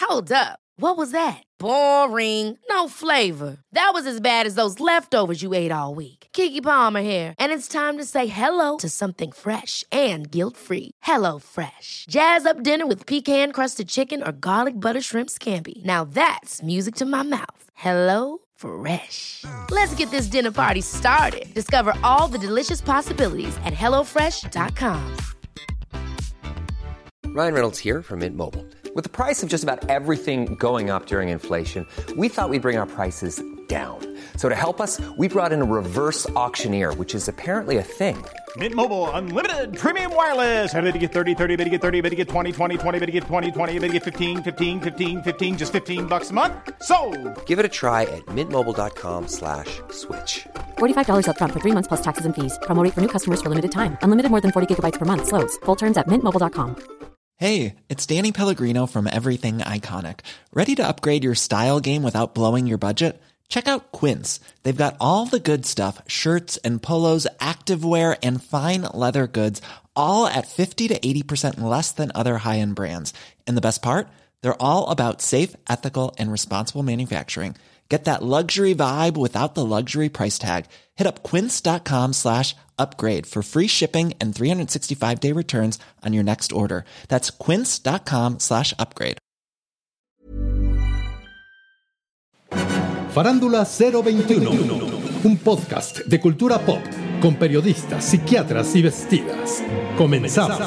Hold up. What was that? Boring. No flavor. That was as bad as those leftovers you ate all week. Keke Palmer here, and it's time to say hello to something fresh and guilt-free. Hello Fresh. Jazz up dinner with pecan-crusted chicken or garlic butter shrimp scampi. Now that's music to my mouth. Hello Fresh. Let's get this dinner party started. Discover all the delicious possibilities at hellofresh.com. Ryan Reynolds here from Mint Mobile. With the price of just about everything going up during inflation, we thought we'd bring our prices down. So to help us, we brought in a reverse auctioneer, which is apparently a thing. Mint Mobile Unlimited Premium Wireless. How to get 30, 30, bit to get 30, bit to get 20, 20, 20, bit to get 20, 20, bit to get 15, 15, 15, 15, just $15 a month? Sold! Give it a try at mintmobile.com/switch. $45 up front for 3 months plus taxes and fees. Promo rate for new customers for limited time. Unlimited more than 40 gigabytes per month. Slows full terms at mintmobile.com. Hey, it's Danny Pellegrino from Everything Iconic. Ready to upgrade your style game without blowing your budget? Check out Quince. They've got all the good stuff, shirts and polos, activewear, and fine leather goods, all at 50 to 80% less than other high-end brands. And the best part? They're all about safe, ethical, and responsible manufacturing. Get that luxury vibe without the luxury price tag. Hit up quince.com/upgrade for free shipping and 365-day returns on your next order. That's quince.com/upgrade. Farándula 021, un podcast de cultura pop con periodistas, psiquiatras y vestidas. Comenzamos.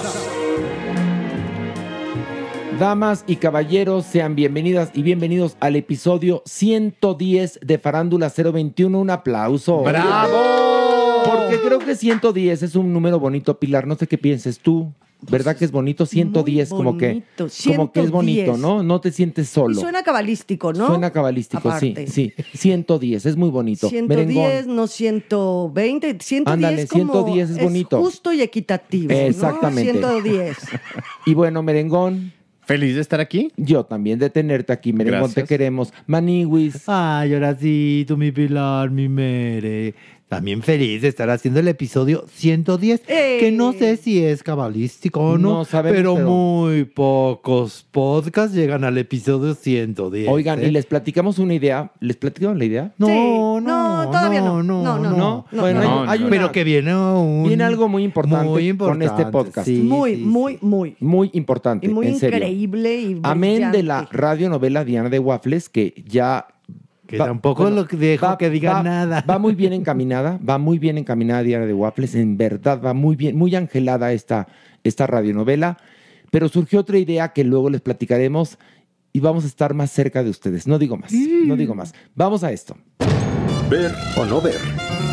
Damas y caballeros, sean bienvenidas y bienvenidos al episodio 110 de Farándula 021. Un aplauso. ¡Bravo! Porque creo que 110 es un número bonito, Pilar. No sé qué pienses tú. ¿Verdad que es bonito? 110, como que es bonito, ¿no? No te sientes solo. Y suena cabalístico, ¿no? Suena cabalístico, aparte. sí. 110, es muy bonito. 110, Merengón. no 120. 110 Ándale, 110 es bonito. Es justo y equitativo, exactamente. ¿no? 110. Y bueno, Merengón. Feliz de estar aquí. Yo también de tenerte aquí, Merengón. Gracias. Te queremos. Maniwis. Ay, ahora sí, tú mi Pilar, mi Mere. También feliz de estar haciendo el episodio 110, que no sé si es cabalístico o no sabemos, pero muy pocos podcasts llegan al episodio 110. Oigan, y les platicamos una idea. ¿Les platicamos la idea? No, todavía no. No. Bueno, hay una, pero que viene algo muy importante con este podcast. Sí, muy importante. Y muy en serio. increíble y brillante. Amén de la radionovela Diana de Waffles, que ya... Que tampoco lo dejo que diga nada. Va muy bien encaminada Diana de Waffles. En verdad, va muy bien, muy angelada esta radionovela. Pero surgió otra idea que luego les platicaremos y vamos a estar más cerca de ustedes. No digo más. Vamos a esto. Ver o no ver.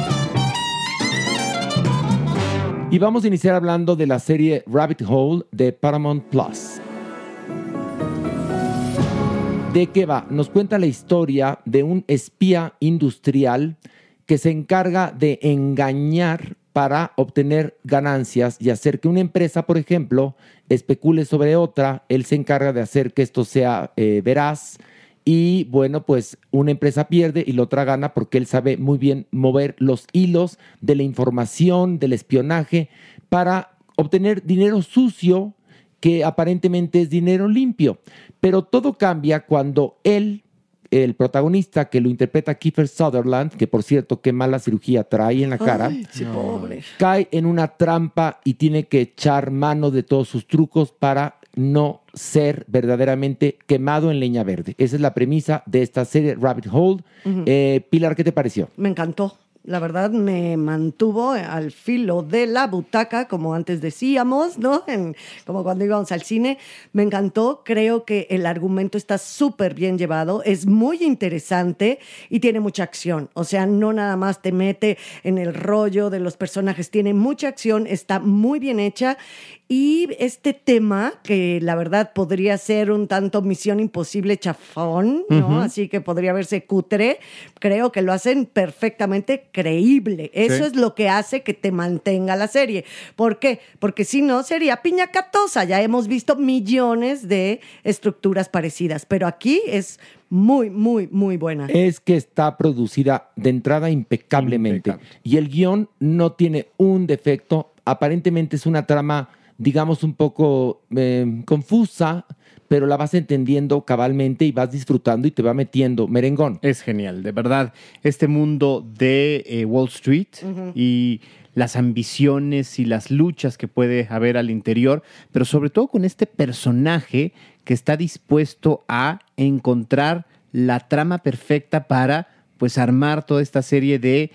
Y vamos a iniciar hablando de la serie Rabbit Hole de Paramount Plus. ¿De qué va? Nos cuenta la historia de un espía industrial que se encarga de engañar para obtener ganancias y hacer que una empresa, por ejemplo, especule sobre otra. Él se encarga de hacer que esto sea veraz y, bueno, pues una empresa pierde y la otra gana porque él sabe muy bien mover los hilos de la información, del espionaje, para obtener dinero sucio que aparentemente es dinero limpio. Pero todo cambia cuando él, el protagonista que lo interpreta Kiefer Sutherland, que por cierto, qué mala cirugía trae en la cara, pobre. Cae en una trampa y tiene que echar mano de todos sus trucos para no ser verdaderamente quemado en leña verde. Esa es la premisa de esta serie Rabbit Hole. Pilar, ¿qué te pareció? Me encantó. La verdad me mantuvo al filo de la butaca, como antes decíamos, ¿no? Como cuando íbamos al cine. Me encantó. Creo que el argumento está súper bien llevado. Es muy interesante y tiene mucha acción. O sea, no nada más te mete en el rollo de los personajes. Tiene mucha acción, está muy bien hecha. Y este tema, que la verdad podría ser un tanto Misión Imposible chafón, ¿no? Así que podría verse cutre, creo que lo hacen perfectamente creíble. Eso es lo que hace que te mantenga la serie. ¿Por qué? Porque si no, sería piñacatosa. Ya hemos visto millones de estructuras parecidas, pero aquí es muy, muy, muy buena. Es que está producida de entrada impecablemente. Y el guión no tiene un defecto. Aparentemente es una trama, digamos, un poco confusa, pero la vas entendiendo cabalmente y vas disfrutando y te va metiendo. Merengón. Es genial, de verdad. Este mundo de Wall Street y las ambiciones y las luchas que puede haber al interior, pero sobre todo con este personaje que está dispuesto a encontrar la trama perfecta para pues armar toda esta serie de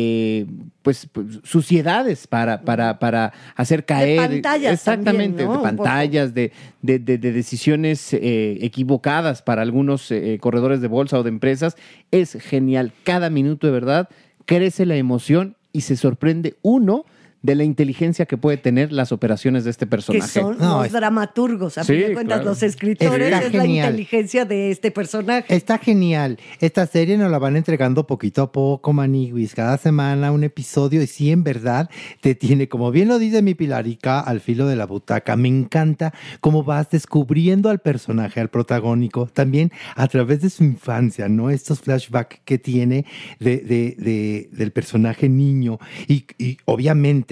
suciedades para hacer caer. De pantallas exactamente, también, ¿no? de pantallas, de decisiones equivocadas para algunos corredores de bolsa o de empresas. Es genial. Cada minuto, de verdad, crece la emoción y se sorprende uno de la inteligencia que puede tener las operaciones de este personaje. Que son los dramaturgos, a fin de cuentas, los escritores, es la inteligencia de este personaje. Está genial. Esta serie nos la van entregando poquito a poco, Maniguis. Cada semana un episodio y sí, en verdad, te tiene, como bien lo dice mi Pilarica, al filo de la butaca. Me encanta cómo vas descubriendo al personaje, al protagónico, también a través de su infancia, ¿no? Estos flashbacks que tiene del personaje niño y obviamente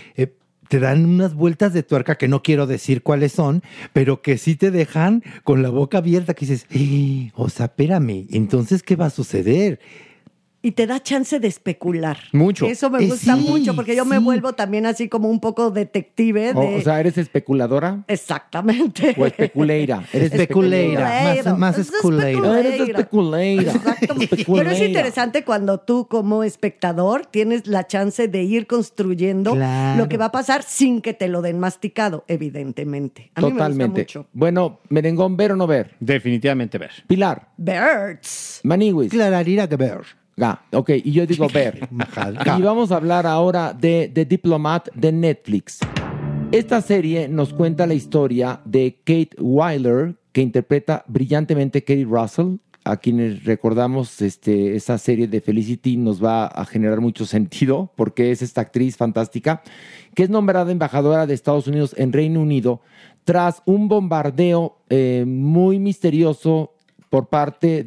te dan unas vueltas de tuerca que no quiero decir cuáles son, pero que sí te dejan con la boca abierta, que dices, o sea, espérame, entonces, ¿qué va a suceder? Y te da chance de especular. Mucho. Eso me gusta mucho, porque yo me vuelvo también así como un poco detective. O sea, ¿eres especuladora? Exactamente. O especuleira. Eres especuleira. Más especuleira. Eres especuleira. Exactamente. Pero es interesante cuando tú como espectador tienes la chance de ir construyendo lo que va a pasar sin que te lo den masticado, evidentemente. A mí me gusta mucho. Bueno, Merengón, ¿ver o no ver? Definitivamente ver. Pilar. Birds. Maniwis. Clararira que ver. Ok, y yo digo ver. Y vamos a hablar ahora de The Diplomat de Netflix. Esta serie nos cuenta la historia de Kate Weiler, que interpreta brillantemente Katie Russell. A quienes recordamos esa serie de Felicity nos va a generar mucho sentido porque es esta actriz fantástica que es nombrada embajadora de Estados Unidos en Reino Unido tras un bombardeo muy misterioso por parte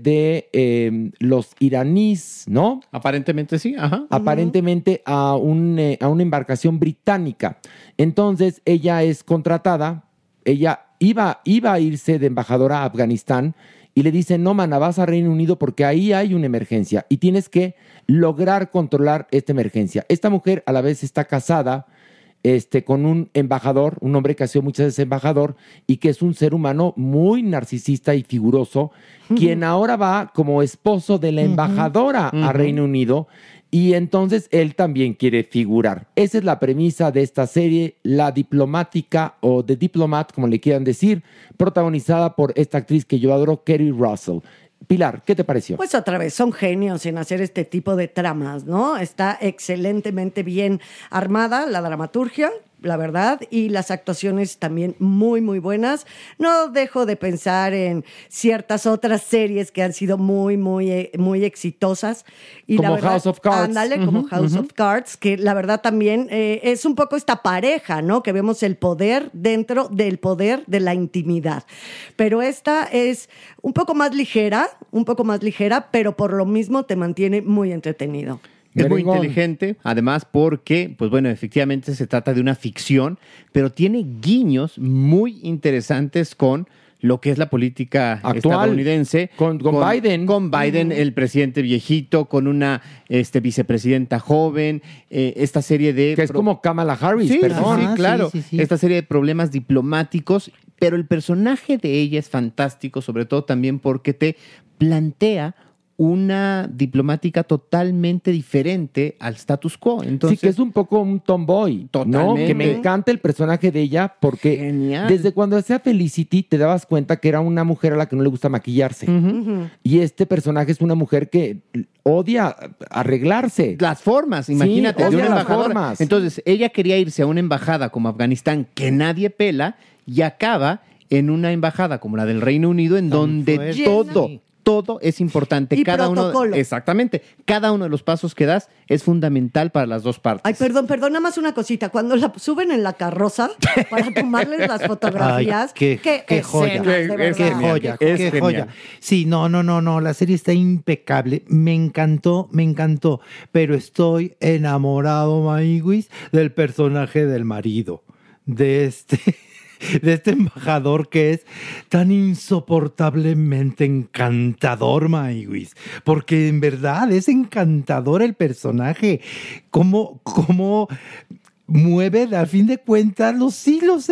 de los iraníes, ¿no? Aparentemente sí, ajá. Aparentemente a una embarcación británica. Entonces ella es contratada, ella iba a irse de embajadora a Afganistán y le dicen, no, mana, vas a Reino Unido porque ahí hay una emergencia y tienes que lograr controlar esta emergencia. Esta mujer a la vez está casada con un embajador, un hombre que ha sido muchas veces embajador y que es un ser humano muy narcisista y figuroso, quien ahora va como esposo de la embajadora a Reino Unido y entonces él también quiere figurar. Esa es la premisa de esta serie, La Diplomática o The Diplomat, como le quieran decir, protagonizada por esta actriz que yo adoro, Katie Russell. Pilar, ¿qué te pareció? Pues otra vez, son genios en hacer este tipo de tramas, ¿no? Está excelentemente bien armada la dramaturgia, la verdad, y las actuaciones también muy, muy buenas. No dejo de pensar en ciertas otras series que han sido muy, muy, muy exitosas. Y como la verdad, House of Cards. Ándale, como House of Cards, que la verdad también es un poco esta pareja, ¿no? Que vemos el poder dentro del poder de la intimidad. Pero esta es un poco más ligera, pero por lo mismo te mantiene muy entretenido. Es muy inteligente, además porque, pues bueno, efectivamente se trata de una ficción, pero tiene guiños muy interesantes con lo que es la política actual, estadounidense. Con Biden. Con Biden, el presidente viejito, con una vicepresidenta joven, esta serie de... Que es como Kamala Harris, perdón. Sí, claro. Sí. Esta serie de problemas diplomáticos, pero el personaje de ella es fantástico, sobre todo también porque te plantea una diplomática totalmente diferente al status quo. Entonces, sí, que es un poco un tomboy, ¿no? Que me encanta el personaje de ella porque desde cuando hacía Felicity te dabas cuenta que era una mujer a la que no le gusta maquillarse. Y este personaje es una mujer que odia arreglarse. Las formas, imagínate. Sí, de una odia las embajadora. formas. Entonces, ella quería irse a una embajada como Afganistán que nadie pela y acaba en una embajada como la del Reino Unido en donde todo es importante. Y protocolo. Exactamente. Cada uno de los pasos que das es fundamental para las dos partes. Ay, perdón, nada más una cosita. Cuando la suben en la carroza para tomarles las fotografías, qué joya. Qué joya. Sí, no. La serie está impecable. Me encantó. Pero estoy enamorado, Maiguis, del personaje del marido. De de este embajador que es tan insoportablemente encantador, Maywis. Porque en verdad es encantador el personaje. Cómo mueve, al fin de cuentas, los hilos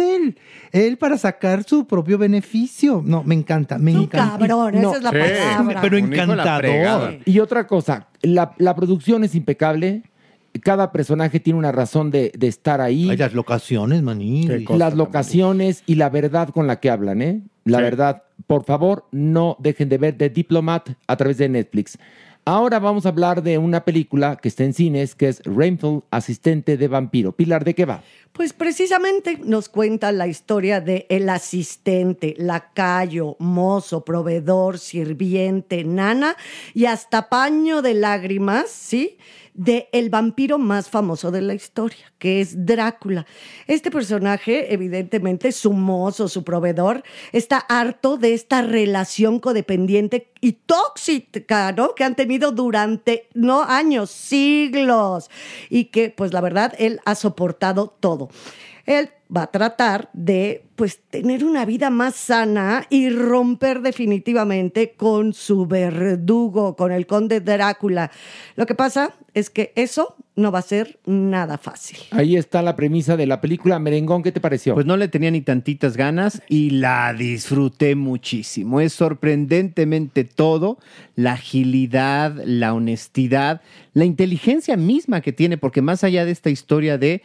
él para sacar su propio beneficio. No, me encanta. Cabrón, esa es la palabra. Pero encantador. Y otra cosa, la producción es impecable. Cada personaje tiene una razón de estar ahí. Hay las locaciones, maní. Las locaciones y la verdad con la que hablan, ¿eh? La verdad. Por favor, no dejen de ver The Diplomat a través de Netflix. Ahora vamos a hablar de una película que está en cines, que es Renfield, asistente de vampiro. Pilar, ¿de qué va? Pues precisamente nos cuenta la historia de el asistente, lacayo, mozo, proveedor, sirviente, nana y hasta paño de lágrimas, ¿sí?, de el vampiro más famoso de la historia, que es Drácula. Este personaje, evidentemente, su mozo, su proveedor, está harto de esta relación codependiente y tóxica, ¿no?, que han tenido durante, no años, siglos, y que, pues la verdad, él ha soportado todo. Él va a tratar de, pues, tener una vida más sana y romper definitivamente con su verdugo, con el conde Drácula. Lo que pasa es que eso no va a ser nada fácil. Ahí está la premisa de la película. Merengón, ¿qué te pareció? Pues no le tenía ni tantitas ganas y la disfruté muchísimo. Es sorprendentemente todo, la agilidad, la honestidad, la inteligencia misma que tiene, porque más allá de esta historia de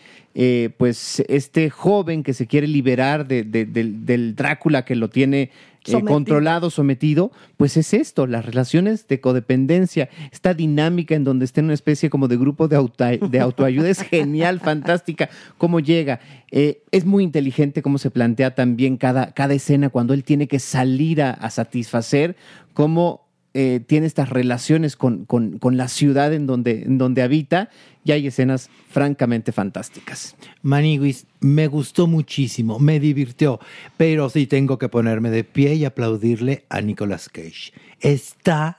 pues este joven que se quiere liberar del Drácula que lo tiene controlado, sometido, pues es esto, las relaciones de codependencia, esta dinámica en donde está en una especie como de grupo de autoayuda, es genial, fantástica, cómo llega. Es muy inteligente cómo se plantea también cada escena cuando él tiene que salir a satisfacer, cómo tiene estas relaciones con la ciudad en donde habita, y hay escenas francamente fantásticas. Maniguis, me gustó muchísimo, me divirtió, pero sí tengo que ponerme de pie y aplaudirle a Nicolas Cage. Está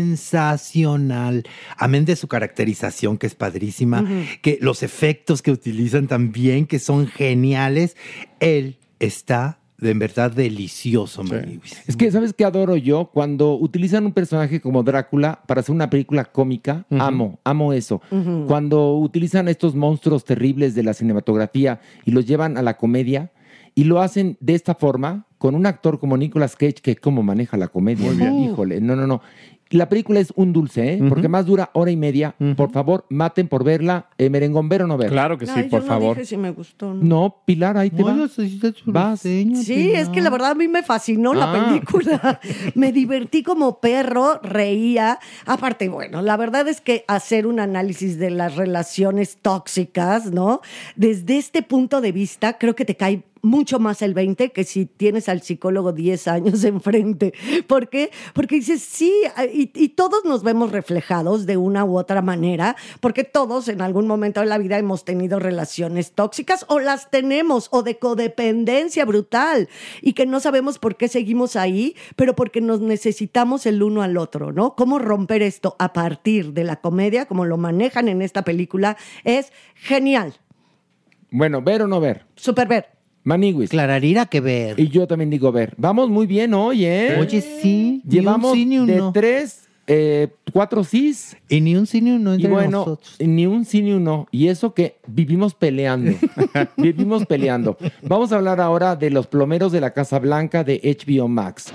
sensacional, amén de su caracterización, que es padrísima, que los efectos que utilizan también, que son geniales. Él está en verdad delicioso, Maniguis. Es que, ¿sabes qué adoro yo? Cuando utilizan un personaje como Drácula para hacer una película cómica, amo eso. Cuando utilizan estos monstruos terribles de la cinematografía y los llevan a la comedia y lo hacen de esta forma, con un actor como Nicolas Cage, que cómo maneja la comedia. Muy bien. Híjole, no. La película es un dulce, ¿eh? Porque más dura hora y media. Por favor, maten por verla. Merengón, ¿ver o no ver? Claro que sí, por favor. Yo no dije si me gustó. No, Pilar, ahí te va. Vas. Sí, es que la verdad a mí me fascinó la película. Me divertí como perro, reía. Aparte, bueno, la verdad es que hacer un análisis de las relaciones tóxicas, ¿no?, desde este punto de vista, creo que te cae mucho más el 20 que si tienes al psicólogo 10 años enfrente. ¿Por qué? Porque dices, sí, y todos nos vemos reflejados de una u otra manera, porque todos en algún momento de la vida hemos tenido relaciones tóxicas o las tenemos, o de codependencia brutal, y que no sabemos por qué seguimos ahí, pero porque nos necesitamos el uno al otro, ¿no? ¿Cómo romper esto a partir de la comedia, como lo manejan en esta película? Es genial. Bueno, ¿ver o no ver? Súper ver. Maniguis. Clararira que ver. Y yo también digo ver. Vamos muy bien hoy, ¿eh? Oye, sí. Llevamos ni un sí, ni un de no. 4 sís. Y ni un sí ni un no entre nosotros. Ni un sí ni un no. Y eso que vivimos peleando. Vivimos peleando. Vamos a hablar ahora de Los plomeros de la Casa Blanca de HBO Max.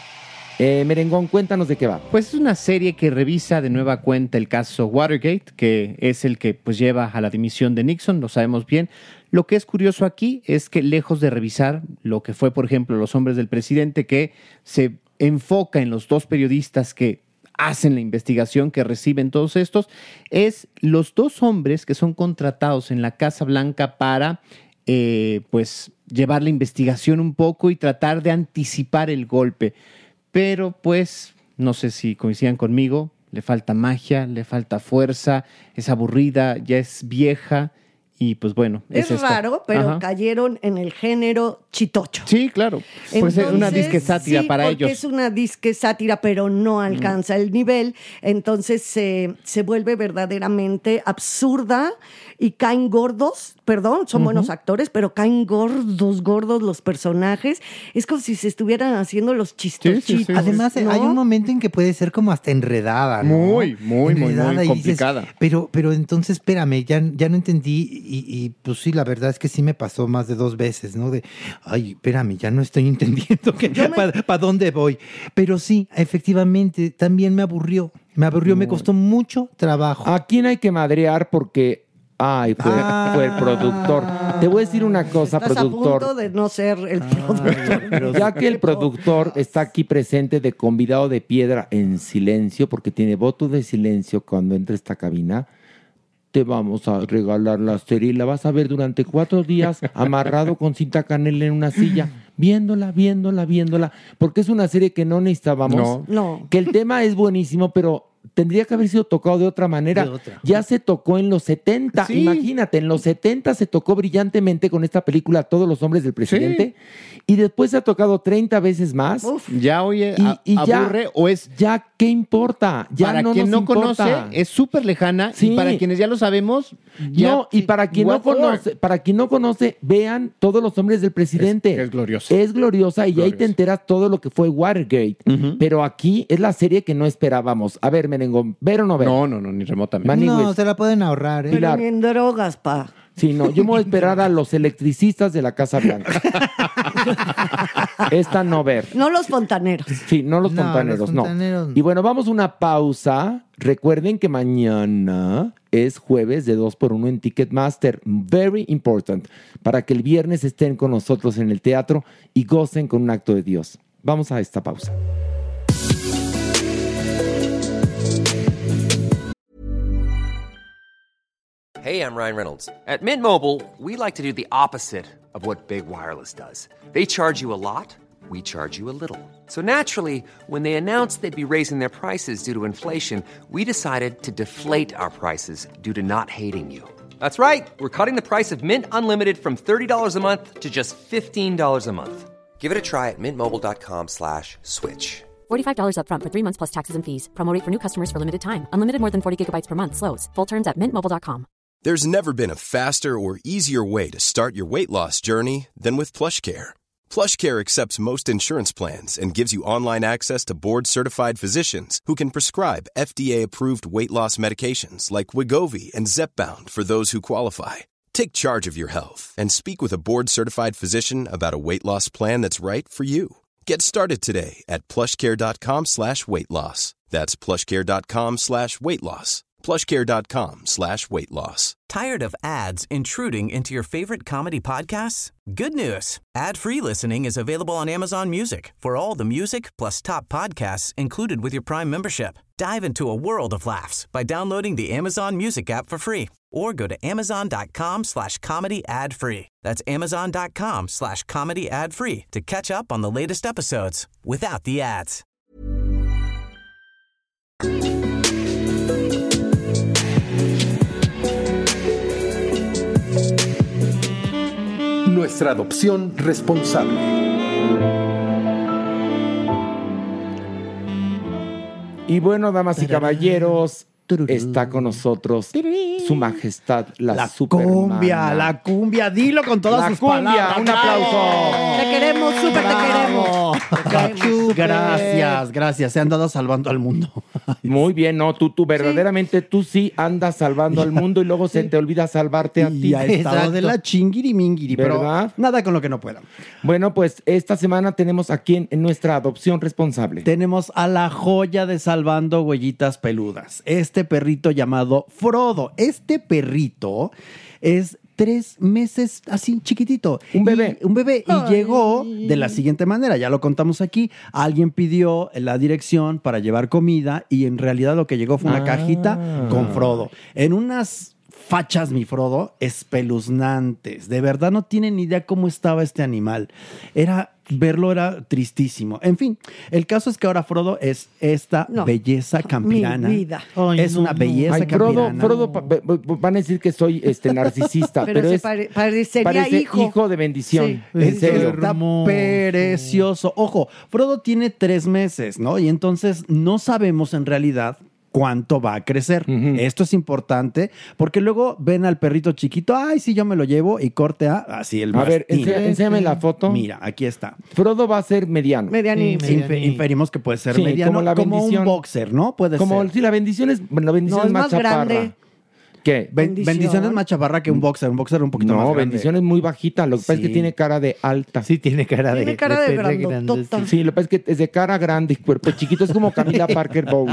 Merengón, cuéntanos de qué va. Pues es una serie que revisa de nueva cuenta el caso Watergate, que es el que pues lleva a la dimisión de Nixon, lo sabemos bien. Lo que es curioso aquí es que, lejos de revisar lo que fue, por ejemplo, Los hombres del presidente, que se enfoca en los dos periodistas que hacen la investigación, que reciben todos estos, es los dos hombres que son contratados en la Casa Blanca para pues llevar la investigación un poco y tratar de anticipar el golpe. Pero pues, no sé si coincidan conmigo, le falta magia, le falta fuerza, es aburrida, ya es vieja Y pues bueno, es raro, pero cayeron en el género chitocho. Sí, claro. Pues es una disque sátira para ellos. Es una disque sátira, pero no alcanza el nivel. Entonces se vuelve verdaderamente absurda y caen gordos. Perdón, son buenos actores, pero caen gordos los personajes. Es como si se estuvieran haciendo los chistochitos. Sí. Además, ¿no? Hay un momento en que puede ser como hasta enredada, ¿no? Muy complicada. Dices, pero entonces, espérame, ya no entendí. Y pues sí, la verdad es que sí me pasó más de 2 veces, ¿no? Ay, espérame, ya no estoy entendiendo para dónde voy. Pero sí, efectivamente, también me aburrió. Me costó mucho trabajo. ¿A quién hay que madrear? Porque fue el productor. Te voy a decir una cosa, Estás productor. a punto de no ser el productor. Ya que el productor está aquí presente de convidado de piedra en silencio, porque tiene voto de silencio cuando entra a esta cabina, te vamos a regalar la serie y la vas a ver durante 4 días amarrado con cinta canela en una silla, viéndola, porque es una serie que no necesitábamos. No. Que el tema es buenísimo, pero tendría que haber sido tocado de otra manera. Ya se tocó en los 70. Sí. Imagínate, en los 70 se tocó brillantemente con esta película Todos los hombres del presidente. Sí. Y después se ha tocado 30 veces más. Uf. Ya, oye, aburre ya, o es... Ya, ¿qué importa? Ya para no quien nos no importa. conoce, es súper lejana. Sí. Y para quienes ya lo sabemos... Ya, no, y para quien no conoce, vean Todos los hombres del presidente. Es gloriosa. Es gloriosa y ahí te enteras todo lo que fue Watergate. Pero aquí es la serie que no esperábamos. A ver, Merengón, ¿ver o no ver? No, ni remotamente. No, se la pueden ahorrar, ¿eh? Pero ni en drogas, pa. Sí, no, yo me voy a esperar a los electricistas de la Casa Blanca. Esta no ver. No los fontaneros. Sí, no los fontaneros. Y bueno, vamos a una pausa. Recuerden que mañana es jueves de 2x1 en Ticketmaster. Very important. Para que el viernes estén con nosotros en el teatro y gocen con un acto de Dios. Vamos a esta pausa. Hey, I'm Ryan Reynolds. At Mint Mobile, we like to do the opposite of what Big Wireless does. They charge you a lot, we charge you a little. So naturally, when they announced they'd be raising their prices due to inflation, we decided to deflate our prices due to not hating you. That's right. We're cutting the price of Mint Unlimited from $30 a month to just $15 a month. Give it a try at mintmobile.com/switch. $45 up front for 3 months plus taxes and fees. Promo rate for new customers for limited time. Unlimited more than 40 gigabytes per month. Slows full terms at mintmobile.com. There's never been a faster or easier way to start your weight loss journey than with PlushCare. PlushCare accepts most insurance plans and gives you online access to board-certified physicians who can prescribe FDA-approved weight loss medications like Wegovy and Zepbound for those who qualify. Take charge of your health and speak with a board-certified physician about a weight loss plan that's right for you. Get started today at plushcare.com/weight loss. That's plushcare.com/weight loss. plushcare.com/weight loss. Tired of ads intruding into your favorite comedy podcasts? Good news. Ad-free listening is available on Amazon Music for all the music plus top podcasts included with your Prime membership. Dive into a world of laughs by downloading the Amazon Music app for free or go to amazon.com/comedy ad-free. That's amazon.com/comedy ad-free to catch up on the latest episodes without the ads. Nuestra adopción responsable. Y bueno, damas y caballeros, está con nosotros Su Majestad la Supermana. La cumbia, dilo con todas sus palabras. Un aplauso. Te queremos, súper te queremos. Gracias. Se han dado salvando al mundo. Muy bien, no, tú verdaderamente, tú sí andas salvando al mundo y luego se te olvida salvarte a ti. Y ha estado de la chinguirimingiri, ¿verdad? Pero nada con lo que no puedan. Bueno, pues esta semana tenemos aquí en nuestra adopción responsable. Tenemos a la joya de Salvando Huellitas Peludas. Este perrito llamado Frodo. Este perrito es 3 meses así chiquitito. Un bebé. Y llegó de la siguiente manera, ya lo contamos aquí. Alguien pidió la dirección para llevar comida y en realidad lo que llegó fue una cajita con Frodo. En unas fachas, mi Frodo, espeluznantes. De verdad no tienen ni idea cómo estaba este animal. Era verlo era tristísimo. En fin, el caso es que ahora Frodo es esta belleza campirana. Mi vida. Es una belleza campirana. Frodo, van a decir que soy narcisista, pero es parecería hijo de bendición. Sí, en serio. Está precioso. Ojo, Frodo tiene 3 meses, ¿no? Y entonces no sabemos en realidad cuánto va a crecer. Esto es importante porque luego ven al perrito chiquito, ay, sí, yo me lo llevo y corte así el mastín. A ver, enséñame la foto. Mira, aquí está. Frodo va a ser mediano. Inferimos que puede ser mediano, como un boxer, ¿no? Puede ser. Sí, la bendición es más chaparra. Grande. ¿Qué? Bendición es más chaparra que un boxer. Un boxer un poquito más grande. Bendición es muy bajita. Lo que pasa es que tiene cara de alta. Sí, tiene cara de grandotota. Sí, lo que pasa es que es de cara grande y cuerpo chiquito. Es como Camila Parker Bowles.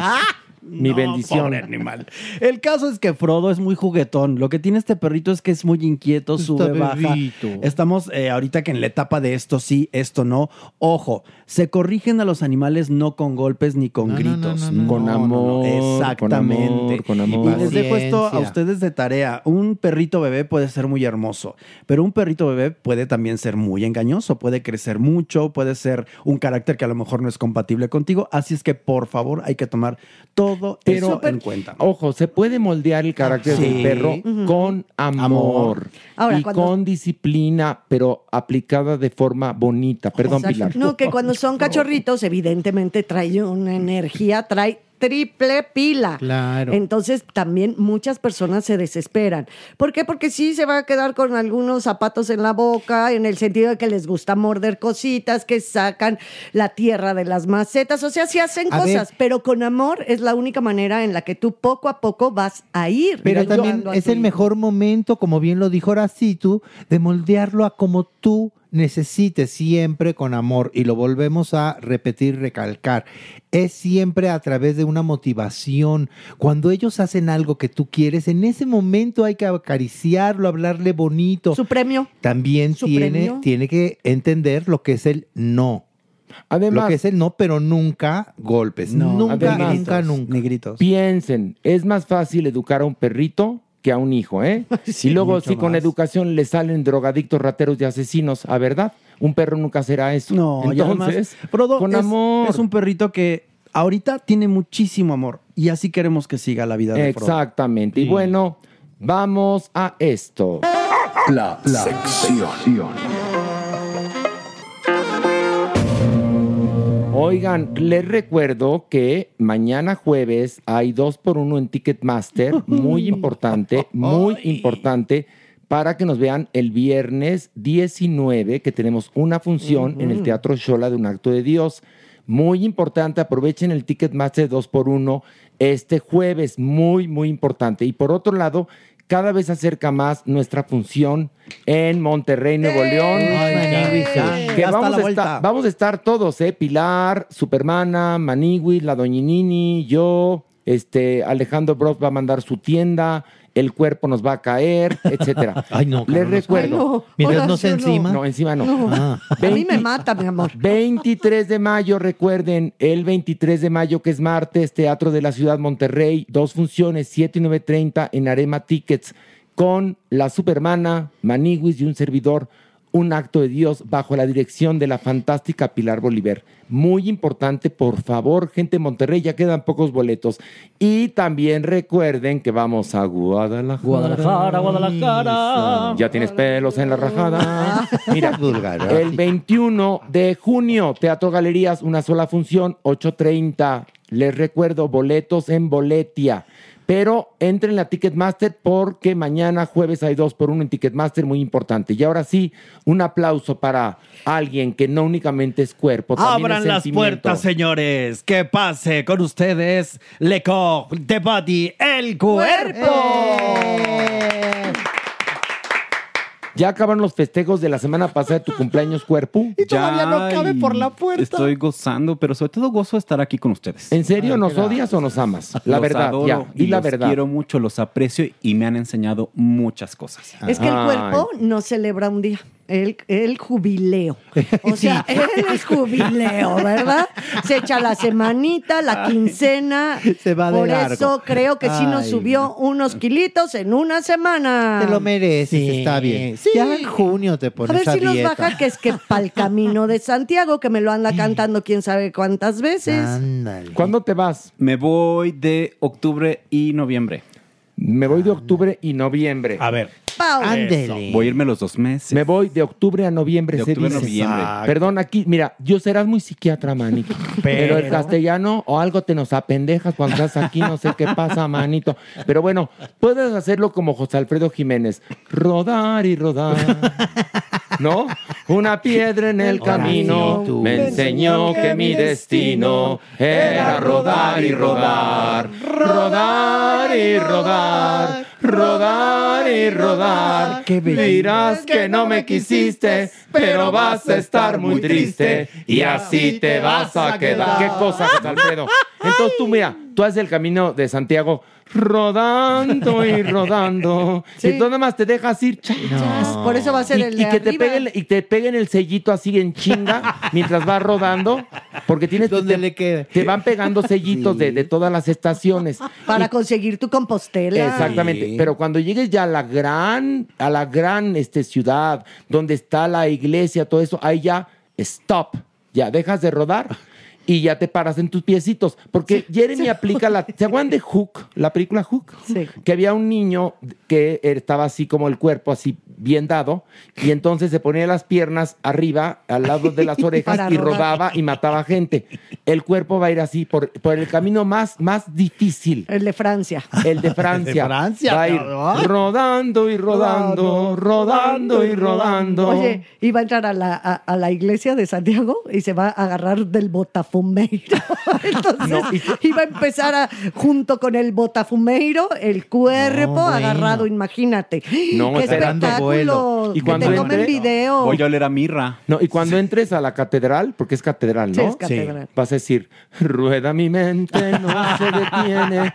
Mi bendición. Pobre animal. El caso es que Frodo es muy juguetón. Lo que tiene este perrito es que es muy inquieto, sube, baja. Estamos ahorita que en la etapa de esto sí, esto no. Ojo, se corrigen a los animales no con golpes ni con gritos. Con amor. Exactamente. Con amor. Y les dejo esto a ustedes de tarea. Un perrito bebé puede ser muy hermoso, pero un perrito bebé puede también ser muy engañoso. Puede crecer mucho, puede ser un carácter que a lo mejor no es compatible contigo. Así es que, por favor, hay que tomar todo eso en cuenta. Ojo, se puede moldear el carácter del perro con amor. Ahora, y con disciplina, pero aplicada de forma bonita. Perdón, Pilar. No, que cuando son cachorritos, evidentemente trae una energía, trae triple pila. Claro. Entonces también muchas personas se desesperan. ¿Por qué? Porque sí se va a quedar con algunos zapatos en la boca, en el sentido de que les gusta morder cositas, que sacan la tierra de las macetas. O sea, sí hacen cosas, pero con amor es la única manera en la que tú poco a poco vas a ir. Pero también es el mejor momento, como bien lo dijo Horacitu, de moldearlo a como tú necesites, siempre con amor. Y lo volvemos a repetir, recalcar. Es siempre a través de una motivación. Cuando ellos hacen algo que tú quieres, en ese momento hay que acariciarlo, hablarle bonito. Su premio. También tiene que entender lo que es el no. Además, lo que es el no, pero nunca golpes. Nunca. Ni gritos. Piensen, es más fácil educar a un perrito que a un hijo, ¿eh? Sí, y luego si más. con educación le salen drogadictos, rateros y asesinos, ¿a verdad? Un perro nunca será eso. No, entonces, Frodo con amor. Es un perrito que ahorita tiene muchísimo amor y así queremos que siga la vida de Frodo. Exactamente. Y bueno, vamos a esto. La sección. Oigan, les recuerdo que mañana jueves hay 2x1 en Ticketmaster, muy importante, para que nos vean el viernes 19, que tenemos una función en el Teatro Xola de Un Acto de Dios. Muy importante, aprovechen el Ticketmaster 2x1 este jueves, muy, muy importante. Y por otro lado, cada vez se acerca más nuestra función en Monterrey, Nuevo León. Que vamos a estar todos, Pilar, Supermana, Maniwis, la Doñinini, yo, Alejandro Bros va a mandar su tienda, el cuerpo nos va a caer, etcétera. Ay, no, les recuerdo. Mientras no sea encima. No, encima no. A mí me mata, mi amor. 23 de mayo, recuerden, el 23 de mayo, que es martes, Teatro de la Ciudad Monterrey, 2 funciones, 7 y 9:30 en Arema Tickets, con la Supermana, Maniwis y un servidor, Un Acto de Dios, bajo la dirección de la fantástica Pilar Bolívar. Muy importante, por favor, gente de Monterrey, ya quedan pocos boletos. Y también recuerden que vamos a Guadalajara. Ya tienes pelos en la rajada. Mira, el 21 de junio, Teatro Galerías, una sola función, 8:30. Les recuerdo, boletos en Boletia. Pero entren a Ticketmaster porque mañana jueves hay 2x1 en Ticketmaster, muy importante. Y ahora sí, un aplauso para alguien que no únicamente es cuerpo. Abran las puertas, señores. Que pase con ustedes Le Corps de Body, el cuerpo. ¿Ya acabaron los festejos de la semana pasada de tu cumpleaños, cuerpo? Y todavía no cabe por la puerta. Estoy gozando, pero sobre todo gozo de estar aquí con ustedes. ¿En serio nos odias o nos amas? La verdad, adoro, ya. Y la verdad. Los quiero mucho, los aprecio y me han enseñado muchas cosas. Es que el cuerpo no celebra un día. el jubileo. O sea, él es jubileo, ¿verdad? Se echa la semanita, la quincena. Se va de Por largo. eso creo que sí nos Ay. subió unos kilitos en una semana. Te lo mereces, Sí, está bien. sí. Ya en junio te A pones ver a si nos dieta. baja, que es que pa'l camino de Santiago, que me lo anda cantando quién sabe cuántas veces. Ándale. ¿Cuándo te vas? Me voy de octubre y noviembre. Me voy de octubre y noviembre. A ver, Pau. ándele. Voy a irme los 2 meses. Me voy de octubre a noviembre, De se octubre a dice. noviembre. Perdón, aquí, mira, yo serás muy psiquiatra, manito. Pero el castellano o algo te nos apendejas cuando estás aquí, no sé qué pasa, manito. Pero bueno, puedes hacerlo como José Alfredo Jiménez. Rodar y rodar. ¿No? Una piedra en el camino me enseñó que mi destino era rodar y rodar. Rodar y rodar. Rodar y rodar. Dirás que no me quisiste, pero vas a estar muy triste y así te vas a quedar. ¿Qué cosa, José Alfredo? Entonces tú, mira, tú haces el camino de Santiago rodando y rodando. Sí. Y tú nada más te dejas ir. Chas. Por eso va a ser el de Y que te arriba. peguen el sellito así en chinga mientras vas rodando, porque tienes ¿Dónde le queda? te van pegando sellitos de todas las estaciones. Para conseguir tu Compostela. Exactamente, Sí. pero cuando llegues ya a la gran ciudad donde está la iglesia, todo eso, ahí ya stop, ya dejas de rodar y ya te paras en tus piecitos, porque Jeremy aplica ¿se acuerdan de Hook, la película Hook? Sí. Que había un niño que estaba así como el cuerpo así bien dado y entonces se ponía las piernas arriba al lado de las orejas Para y rodar. rodaba y mataba gente. El cuerpo va a ir así por el camino más difícil. El de Francia. El de Francia. De Francia, va a ir cabrón. rodando y rodando, rodando y rodando. Oye, iba a entrar a la iglesia de Santiago y se va a agarrar del botafumeiro. Entonces iba a empezar junto con el botafumeiro, el cuerpo No, bueno. agarrado, imagínate. No, ¡Qué esperando espectáculo! vuelo. Y Que cuando te tomen entre- video. Voy a oler a mirra. No, y cuando entres a la catedral, porque es catedral, ¿no? Sí, es catedral. Vas a decir, rueda mi mente, no se detiene.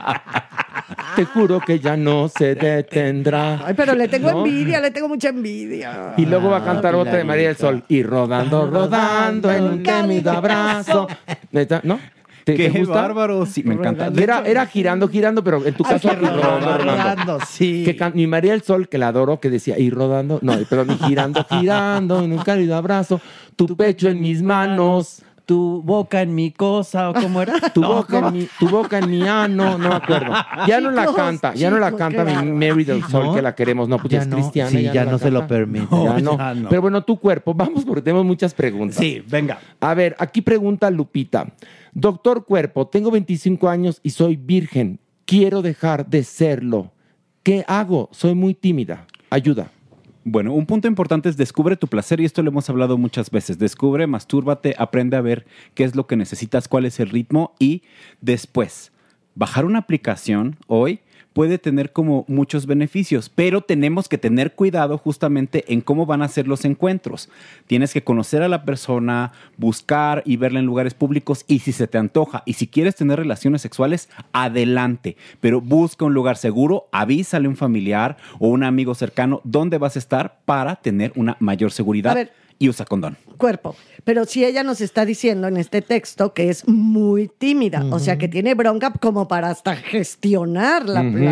Te juro que ya no se detendrá. Ay, pero le tengo ¿No? envidia, le tengo mucha envidia. Y luego va a cantar otra de María del Sol. Y rodando, rodando en un cálido abrazo. ¿Neta? ¿No? ¿Te ¡Qué gusta? bárbaro! Sí, me encanta. Era girando, pero en tu caso rodando, rodando. sí. Mi María del Sol, que la adoro, que decía, y rodando, no, pero girando, girando, en un cálido abrazo, tu pecho en mis manos, Tu boca en mi cosa, ¿o cómo era? tu boca en mi ano, no me acuerdo. Ya no la Chicos, canta, ya no la chicos, canta qué mi Mary del Sol, ¿No? que la queremos. No, pues ya es no, cristiana. sí, ya la no se lo canta. permite. Ya no. ya no. Pero bueno, tu cuerpo, vamos porque tenemos muchas preguntas. Sí, venga. A ver, aquí pregunta Lupita. Doctor Cuerpo, tengo 25 años y soy virgen. Quiero dejar de serlo. ¿Qué hago? Soy muy tímida. Ayuda. Bueno, un punto importante es descubre tu placer y esto lo hemos hablado muchas veces. Descubre, mastúrbate, aprende a ver qué es lo que necesitas, cuál es el ritmo y después, bajar una aplicación hoy puede tener como muchos beneficios, pero tenemos que tener cuidado justamente en cómo van a ser los encuentros. Tienes que conocer a la persona, buscar y verla en lugares públicos y si se te antoja y si quieres tener relaciones sexuales, adelante, pero busca un lugar seguro, avísale a un familiar o un amigo cercano dónde vas a estar para tener una mayor seguridad. A ver. Y usa condón. Cuerpo. Pero si ella nos está diciendo en este texto que es muy tímida, o sea que tiene bronca como para hasta gestionar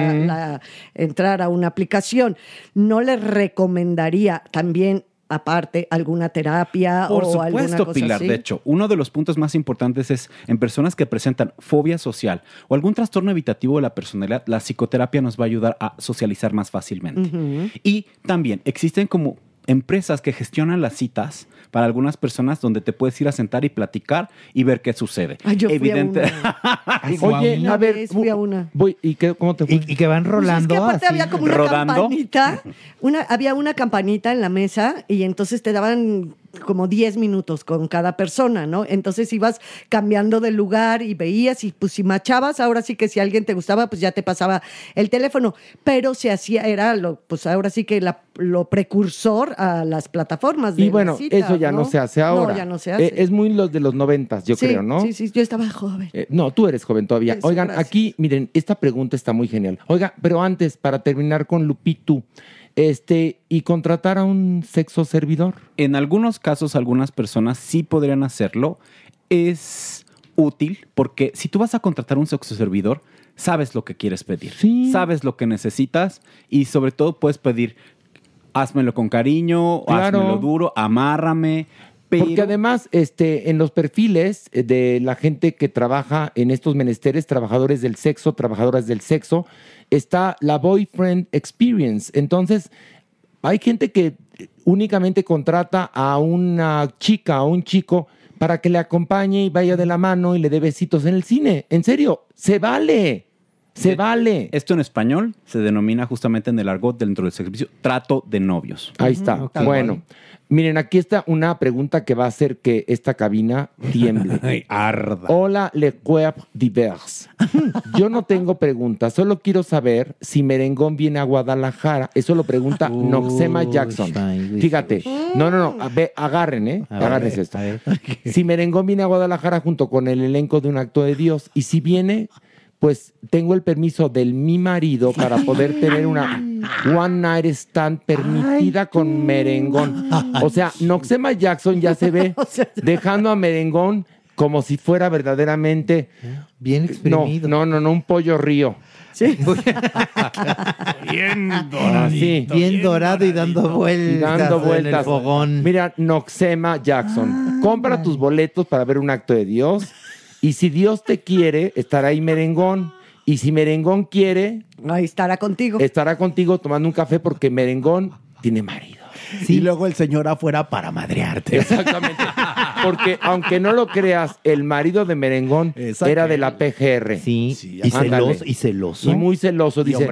entrar a una aplicación, ¿no le recomendaría también aparte alguna terapia Por o alguna supuesto, cosa Pilar. así? De hecho, uno de los puntos más importantes es en personas que presentan fobia social o algún trastorno evitativo de la personalidad, la psicoterapia nos va a ayudar a socializar más fácilmente. Y también existen como empresas que gestionan las citas para algunas personas donde te puedes ir a sentar y platicar y ver qué sucede. Ay, yo fui a una. Oye, a ver, fui a una. ¿cómo te fue? Y que van rolando. Pues es que aparte así. había como una ¿Rodando? campanita, había una campanita en la mesa y entonces te daban como 10 minutos con cada persona, ¿no? Entonces ibas cambiando de lugar y veías y pues si machabas, ahora sí que si alguien te gustaba, pues ya te pasaba el teléfono, pero se hacía, pues ahora sí que lo precursor a las plataformas de Y bueno, las citas, eso ya no se hace ahora. No, ya no se hace. Es muy los de los 90s, yo Sí, creo, ¿no? Sí, yo estaba joven. No, tú eres joven todavía. Eso, Oigan, gracias. aquí, miren, esta pregunta está muy genial. Oiga, pero antes, para terminar con Lupitu, y contratar a un sexo servidor. En algunos casos, algunas personas sí podrían hacerlo. Es útil porque si tú vas a contratar un sexo servidor, sabes lo que quieres pedir, sabes lo que necesitas y sobre todo puedes pedir, házmelo con cariño, Claro. házmelo duro, amárrame. Porque además, en los perfiles de la gente que trabaja en estos menesteres, trabajadores del sexo, trabajadoras del sexo, está la boyfriend experience. Entonces, hay gente que únicamente contrata a una chica o un chico para que le acompañe y vaya de la mano y le dé besitos en el cine. En serio, se vale. Se vale. Esto en español se denomina justamente en el argot dentro del servicio trato de novios. Ahí está. Bueno, miren, aquí está una pregunta que va a hacer que esta cabina tiemble. Arda. Hola, Le Cuep Divers. Yo no tengo preguntas, solo quiero saber si Merengón viene a Guadalajara. Eso lo pregunta Noxema Jackson. Fíjate. No. Agarren, Agárrense esto. Si Merengón viene a Guadalajara junto con el elenco de Un Acto de Dios, y si viene, pues tengo el permiso de mi marido para poder tener una one night stand permitida con Merengón. O sea, Noxema Jackson ya se ve dejando a Merengón como si fuera verdaderamente bien exprimido. No, un pollo río. Sí. Bien doradito. Bien dorado y dando vueltas, en el fogón. Mira, Noxema Jackson, compra tus boletos para ver Un Acto de Dios. Y si Dios te quiere, estará ahí Merengón. Y si Merengón quiere, ahí estará contigo. Estará contigo tomando un café porque Merengón tiene marido. Sí. Y luego el señor afuera para madrearte. Exactamente. Porque aunque no lo creas, el marido de Merengón era de la PGR. Sí. Y celoso. Y muy celoso, dice.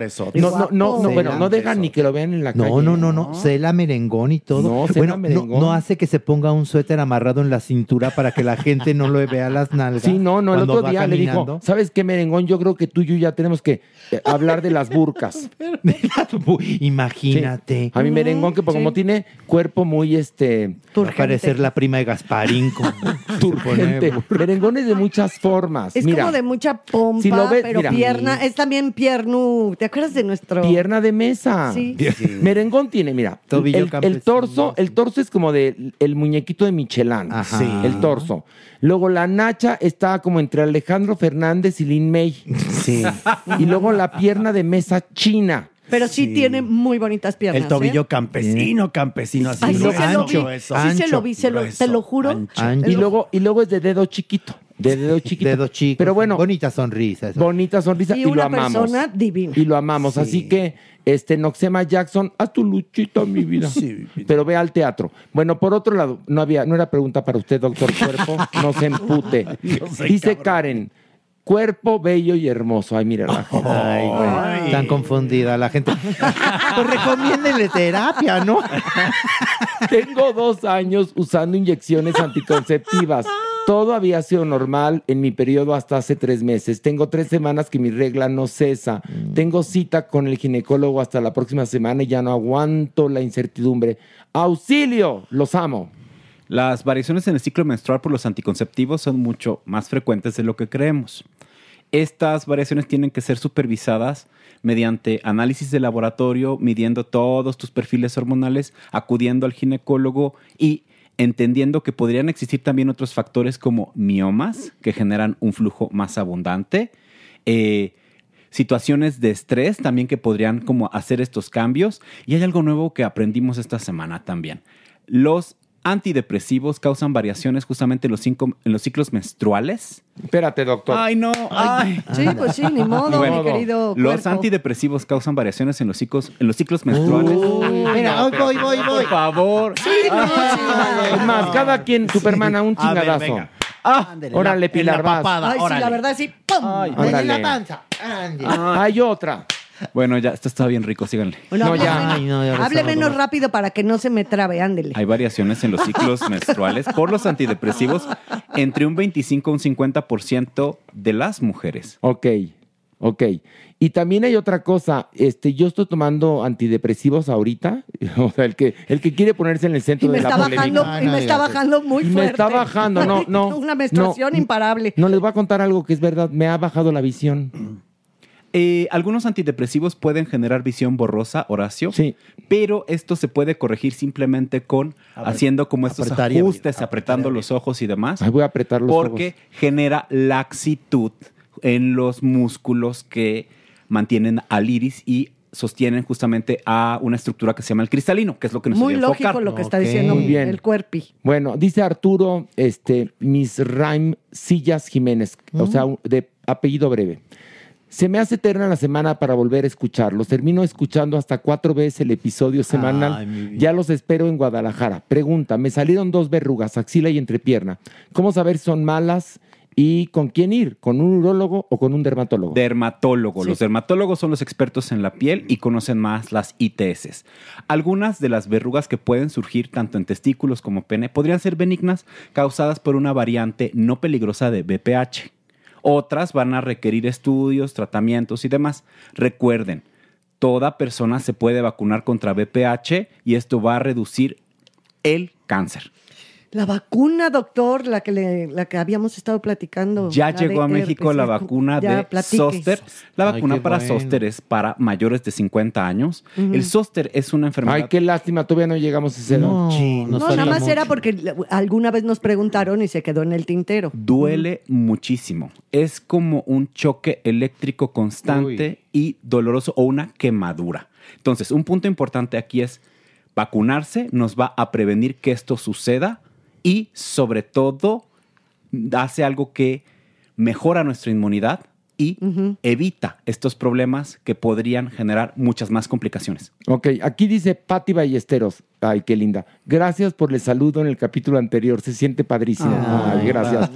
No dejan ni que lo vean en la calle. No. Cela Merengón y todo. No hace que se ponga un suéter amarrado en la cintura para que la gente no lo vea las nalgas. Sí, no, el otro día le dijo, ¿sabes qué, Merengón? Yo creo que tú y yo ya tenemos que hablar de las burcas. Imagínate. Sí. A mi Merengón, que como tiene cuerpo muy va a parecer la prima de Gasparín. Turgente. Merengón es de muchas formas. Es como de mucha pompa, si lo ves, pero pierna, es también piernu. ¿Te acuerdas de nuestro? Pierna de mesa. Sí. Merengón tiene, mira, el torso es como el muñequito de Michelin. Ajá. El torso. Luego la nacha está como entre Alejandro Fernández y Lin May. Sí. Y luego la pierna de mesa china. Pero sí tiene muy bonitas piernas. El tobillo campesino, así. Ay, ancho, eso. Sí, se lo vi, te lo juro. Ancho. Y luego es de dedo chiquito. Dedo chico. Pero bueno. Bonita sonrisa. Y lo una amamos. Persona divina. Y lo amamos. Sí. Así que, Noxema Jackson, haz tu luchita, mi vida. Sí. Pero ve al teatro. Bueno, por otro lado, no era pregunta para usted, doctor Cuerpo. No se empute. Dice Karen, cuerpo bello y hermoso. Ay, mira la gente. Ay, tan confundida la gente. Pues recomiéndenle terapia, ¿no? Tengo 2 años usando inyecciones anticonceptivas. Todo había sido normal en mi periodo hasta hace 3 meses. Tengo 3 semanas que mi regla no cesa. Tengo cita con el ginecólogo hasta la próxima semana y ya no aguanto la incertidumbre. ¡Auxilio! Los amo. Las variaciones en el ciclo menstrual por los anticonceptivos son mucho más frecuentes de lo que creemos. Estas variaciones tienen que ser supervisadas mediante análisis de laboratorio, midiendo todos tus perfiles hormonales, acudiendo al ginecólogo y entendiendo que podrían existir también otros factores como miomas, que generan un flujo más abundante, situaciones de estrés también que podrían como hacer estos cambios. Y hay algo nuevo que aprendimos esta semana también. Los antidepresivos causan variaciones justamente en los ciclos menstruales. Espérate, doctor. Ay, no. Ay. Sí, pues sí, ni modo, mi querido cuerpo. Los antidepresivos causan variaciones en los ciclos menstruales. Mira, voy. Por favor. Sí, Es más, cada quien, Supermana, un chingadazo. Órale, Pilar, vas. Ay, sí, la verdad, sí. ¡Pum! En la panza. Hay otra. Bueno, ya, esto está bien rico, síganle. Bueno, hable menos rápido para que no se me trabe, ándele. Hay variaciones en los ciclos menstruales por los antidepresivos entre un 25 y un 50% de las mujeres. Ok. Y también hay otra cosa, yo estoy tomando antidepresivos ahorita, o sea, el que quiere ponerse en el centro de la polémica. Y me está bajando muy fuerte. Me está bajando, no. Una menstruación imparable. No, les voy a contar algo que es verdad, me ha bajado la visión. Algunos antidepresivos pueden generar visión borrosa, Horacio, pero esto se puede corregir simplemente con haciendo como estos ajustes, apretando los ojos y demás. Voy a apretar los ojos. Porque genera laxitud en los músculos que mantienen al iris y sostienen justamente a una estructura que se llama el cristalino, que es lo que nos Muy ayuda a enfocar. lógico lo que está diciendo el cuerpi. Bueno, dice Arturo Misraim Sillas Jiménez, o sea, de apellido breve. Se me hace eterna la semana para volver a escucharlos. Termino escuchando hasta 4 veces el episodio semanal. Ya los espero en Guadalajara. Pregunta, me salieron 2 verrugas, axila y entrepierna. ¿Cómo saber si son malas y con quién ir? ¿Con un urólogo o con un dermatólogo? Dermatólogo. Sí. Los dermatólogos son los expertos en la piel y conocen más las ITS. Algunas de las verrugas que pueden surgir tanto en testículos como pene podrían ser benignas, causadas por una variante no peligrosa de BPH. Otras van a requerir estudios, tratamientos y demás. Recuerden, toda persona se puede vacunar contra BPH y esto va a reducir el cáncer. La vacuna, doctor, la que habíamos estado platicando. Ya llegó a México la vacuna de Zoster. La vacuna para Zoster es para mayores de 50 años. El Zoster es una enfermedad. Ay, qué lástima, todavía no llegamos a ese No, nada más era porque alguna vez nos preguntaron y se quedó en el tintero. Duele muchísimo. Es como un choque eléctrico constante y doloroso o una quemadura. Entonces, un punto importante aquí es vacunarse nos va a prevenir que esto suceda. Y, sobre todo, hace algo que mejora nuestra inmunidad y evita estos problemas que podrían generar muchas más complicaciones. Ok, aquí dice Pati Ballesteros. Ay, qué linda. Gracias por el saludo en el capítulo anterior. Se siente padrísimo. Ay, gracias.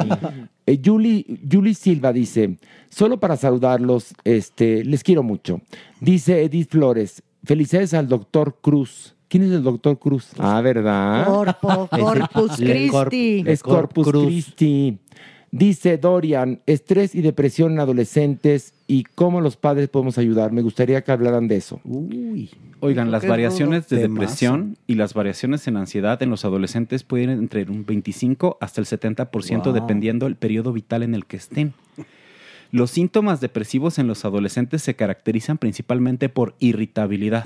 Julie Silva dice, solo para saludarlos, les quiero mucho. Dice Edith Flores, felicidades al doctor Cruz. ¿Quién es el doctor Cruz? Ah, ¿verdad? Corpus Christi. Es Corpus Christi. Dice Dorian, estrés y depresión en adolescentes y cómo los padres podemos ayudar. Me gustaría que hablaran de eso. Oigan, las variaciones de depresión y las variaciones en ansiedad en los adolescentes pueden ir entre un 25 hasta el 70% dependiendo del periodo vital en el que estén. Los síntomas depresivos en los adolescentes se caracterizan principalmente por irritabilidad.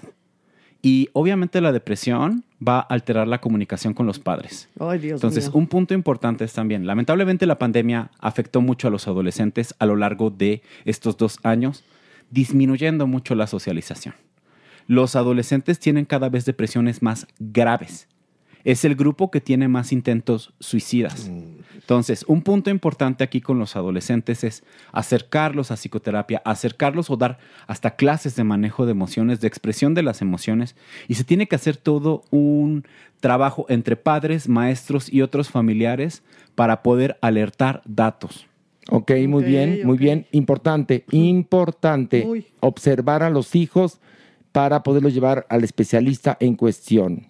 Y obviamente la depresión va a alterar la comunicación con los padres. Ay, Dios Entonces, mío. un punto importante es también, lamentablemente la pandemia afectó mucho a los adolescentes a lo largo de estos 2 años, disminuyendo mucho la socialización. Los adolescentes tienen cada vez depresiones más graves. Es el grupo que tiene más intentos suicidas. Entonces, un punto importante aquí con los adolescentes es acercarlos a psicoterapia, acercarlos o dar hasta clases de manejo de emociones, de expresión de las emociones. Y se tiene que hacer todo un trabajo entre padres, maestros y otros familiares para poder alertar datos. Ok, muy bien. Importante observar a los hijos para poderlos llevar al especialista en cuestión.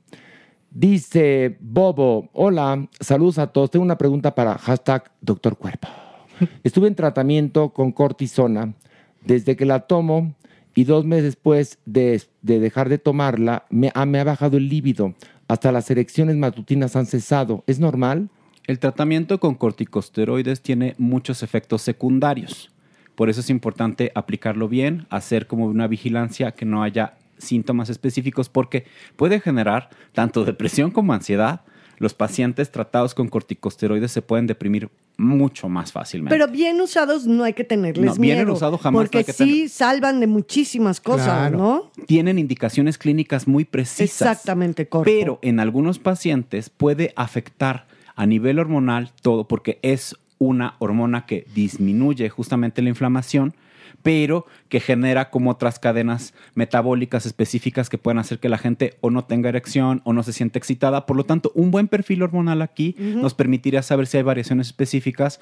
Dice Bobo, hola, saludos a todos. Tengo una pregunta para #DoctorCuerpo. Estuve en tratamiento con cortisona desde que la tomo y 2 meses después de dejar de tomarla me ha bajado el líbido. Hasta las erecciones matutinas han cesado. ¿Es normal? El tratamiento con corticosteroides tiene muchos efectos secundarios. Por eso es importante aplicarlo bien, hacer como una vigilancia que no haya síntomas específicos porque puede generar tanto depresión como ansiedad. Los pacientes tratados con corticosteroides se pueden deprimir mucho más fácilmente. Pero bien usados no hay que tenerles miedo. Bien usado jamás porque no hay que sí salvan de muchísimas cosas, ¿no? Tienen indicaciones clínicas muy precisas. Exactamente, Corpo. Pero en algunos pacientes puede afectar a nivel hormonal todo porque es una hormona que disminuye justamente la inflamación, pero que genera como otras cadenas metabólicas específicas que pueden hacer que la gente o no tenga erección o no se siente excitada. Por lo tanto, un buen perfil hormonal aquí nos permitiría saber si hay variaciones específicas.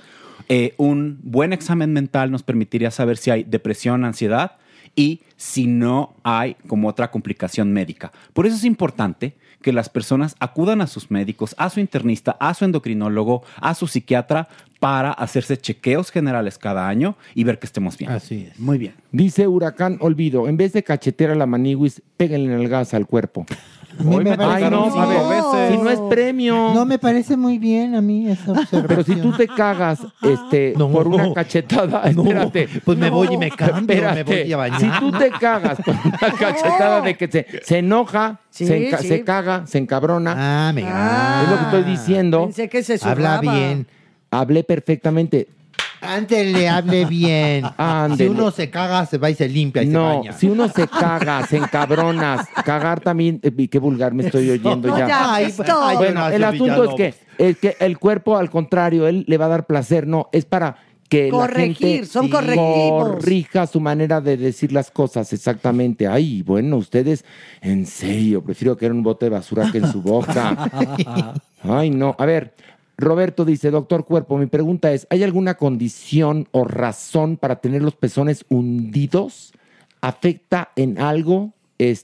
Un buen examen mental nos permitiría saber si hay depresión, ansiedad y si no hay como otra complicación médica. Por eso es importante que las personas acudan a sus médicos, a su internista, a su endocrinólogo, a su psiquiatra para hacerse chequeos generales cada año y ver que estemos bien. Así es. Muy bien. Dice Huracán Olvido, en vez de cachetear a la maniguis, péguenle en el gas al cuerpo. Hoy me Ay, no, a ver, si no es premio. No me parece muy bien a mí esa observación. Pero si tú te cagas por una cachetada, espérate. Pues me voy y me cambio, espérate. me voy a bañar. Si tú te cagas por una cachetada de que se enoja, Sí, se caga, se encabrona. Ah, mira. Es lo que estoy diciendo. Pensé que se Habla zurraba. bien. Hablé perfectamente. Ándele, hable bien. Ándele. Si uno se caga, se va y se limpia y se No, baña. si uno se caga, se encabronas, cagar también, qué vulgar me estoy oyendo No, ya. ya, Ay, esto. ay, Bueno, el asunto es que el cuerpo, al contrario, él le va a dar placer, no, es para que Corregir, la gente son correctivos. corrija su manera de decir las cosas, exactamente. Ay, bueno, ustedes, en serio, prefiero que era un bote de basura que en su boca. Ay, no, a ver. Roberto dice, doctor Cuerpo, mi pregunta es, ¿hay alguna condición o razón para tener los pezones hundidos? ¿Afecta en algo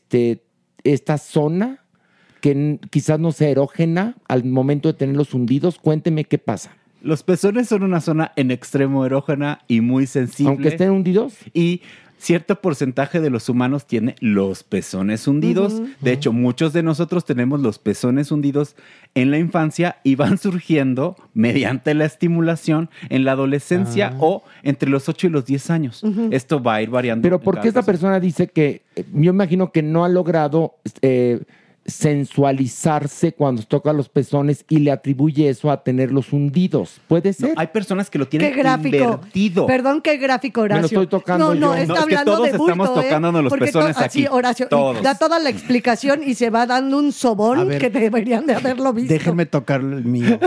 esta zona que quizás no sea erógena al momento de tenerlos hundidos? Cuénteme qué pasa. Los pezones son una zona en extremo erógena y muy sensible. Aunque estén hundidos. Y cierto porcentaje de los humanos tiene los pezones hundidos. De hecho, muchos de nosotros tenemos los pezones hundidos en la infancia y van surgiendo mediante la estimulación en la adolescencia o entre los 8 y los 10 años. Esto va a ir variando. Pero ¿por qué esta persona dice que, yo imagino que no ha logrado sensualizarse cuando toca los pezones y le atribuye eso a tenerlos hundidos? ¿Puede ser? Hay personas que lo tienen ¿Qué gráfico? invertido. Perdón, ¿qué gráfico, Horacio? Me lo estoy tocando no, yo. está No, es que hablando todos de bulto, estamos tocándonos los Porque pezones así, aquí. Horacio, Todos. da toda la explicación y se va dando un sobón A ver. que deberían de haberlo visto. Déjenme tocar el mío.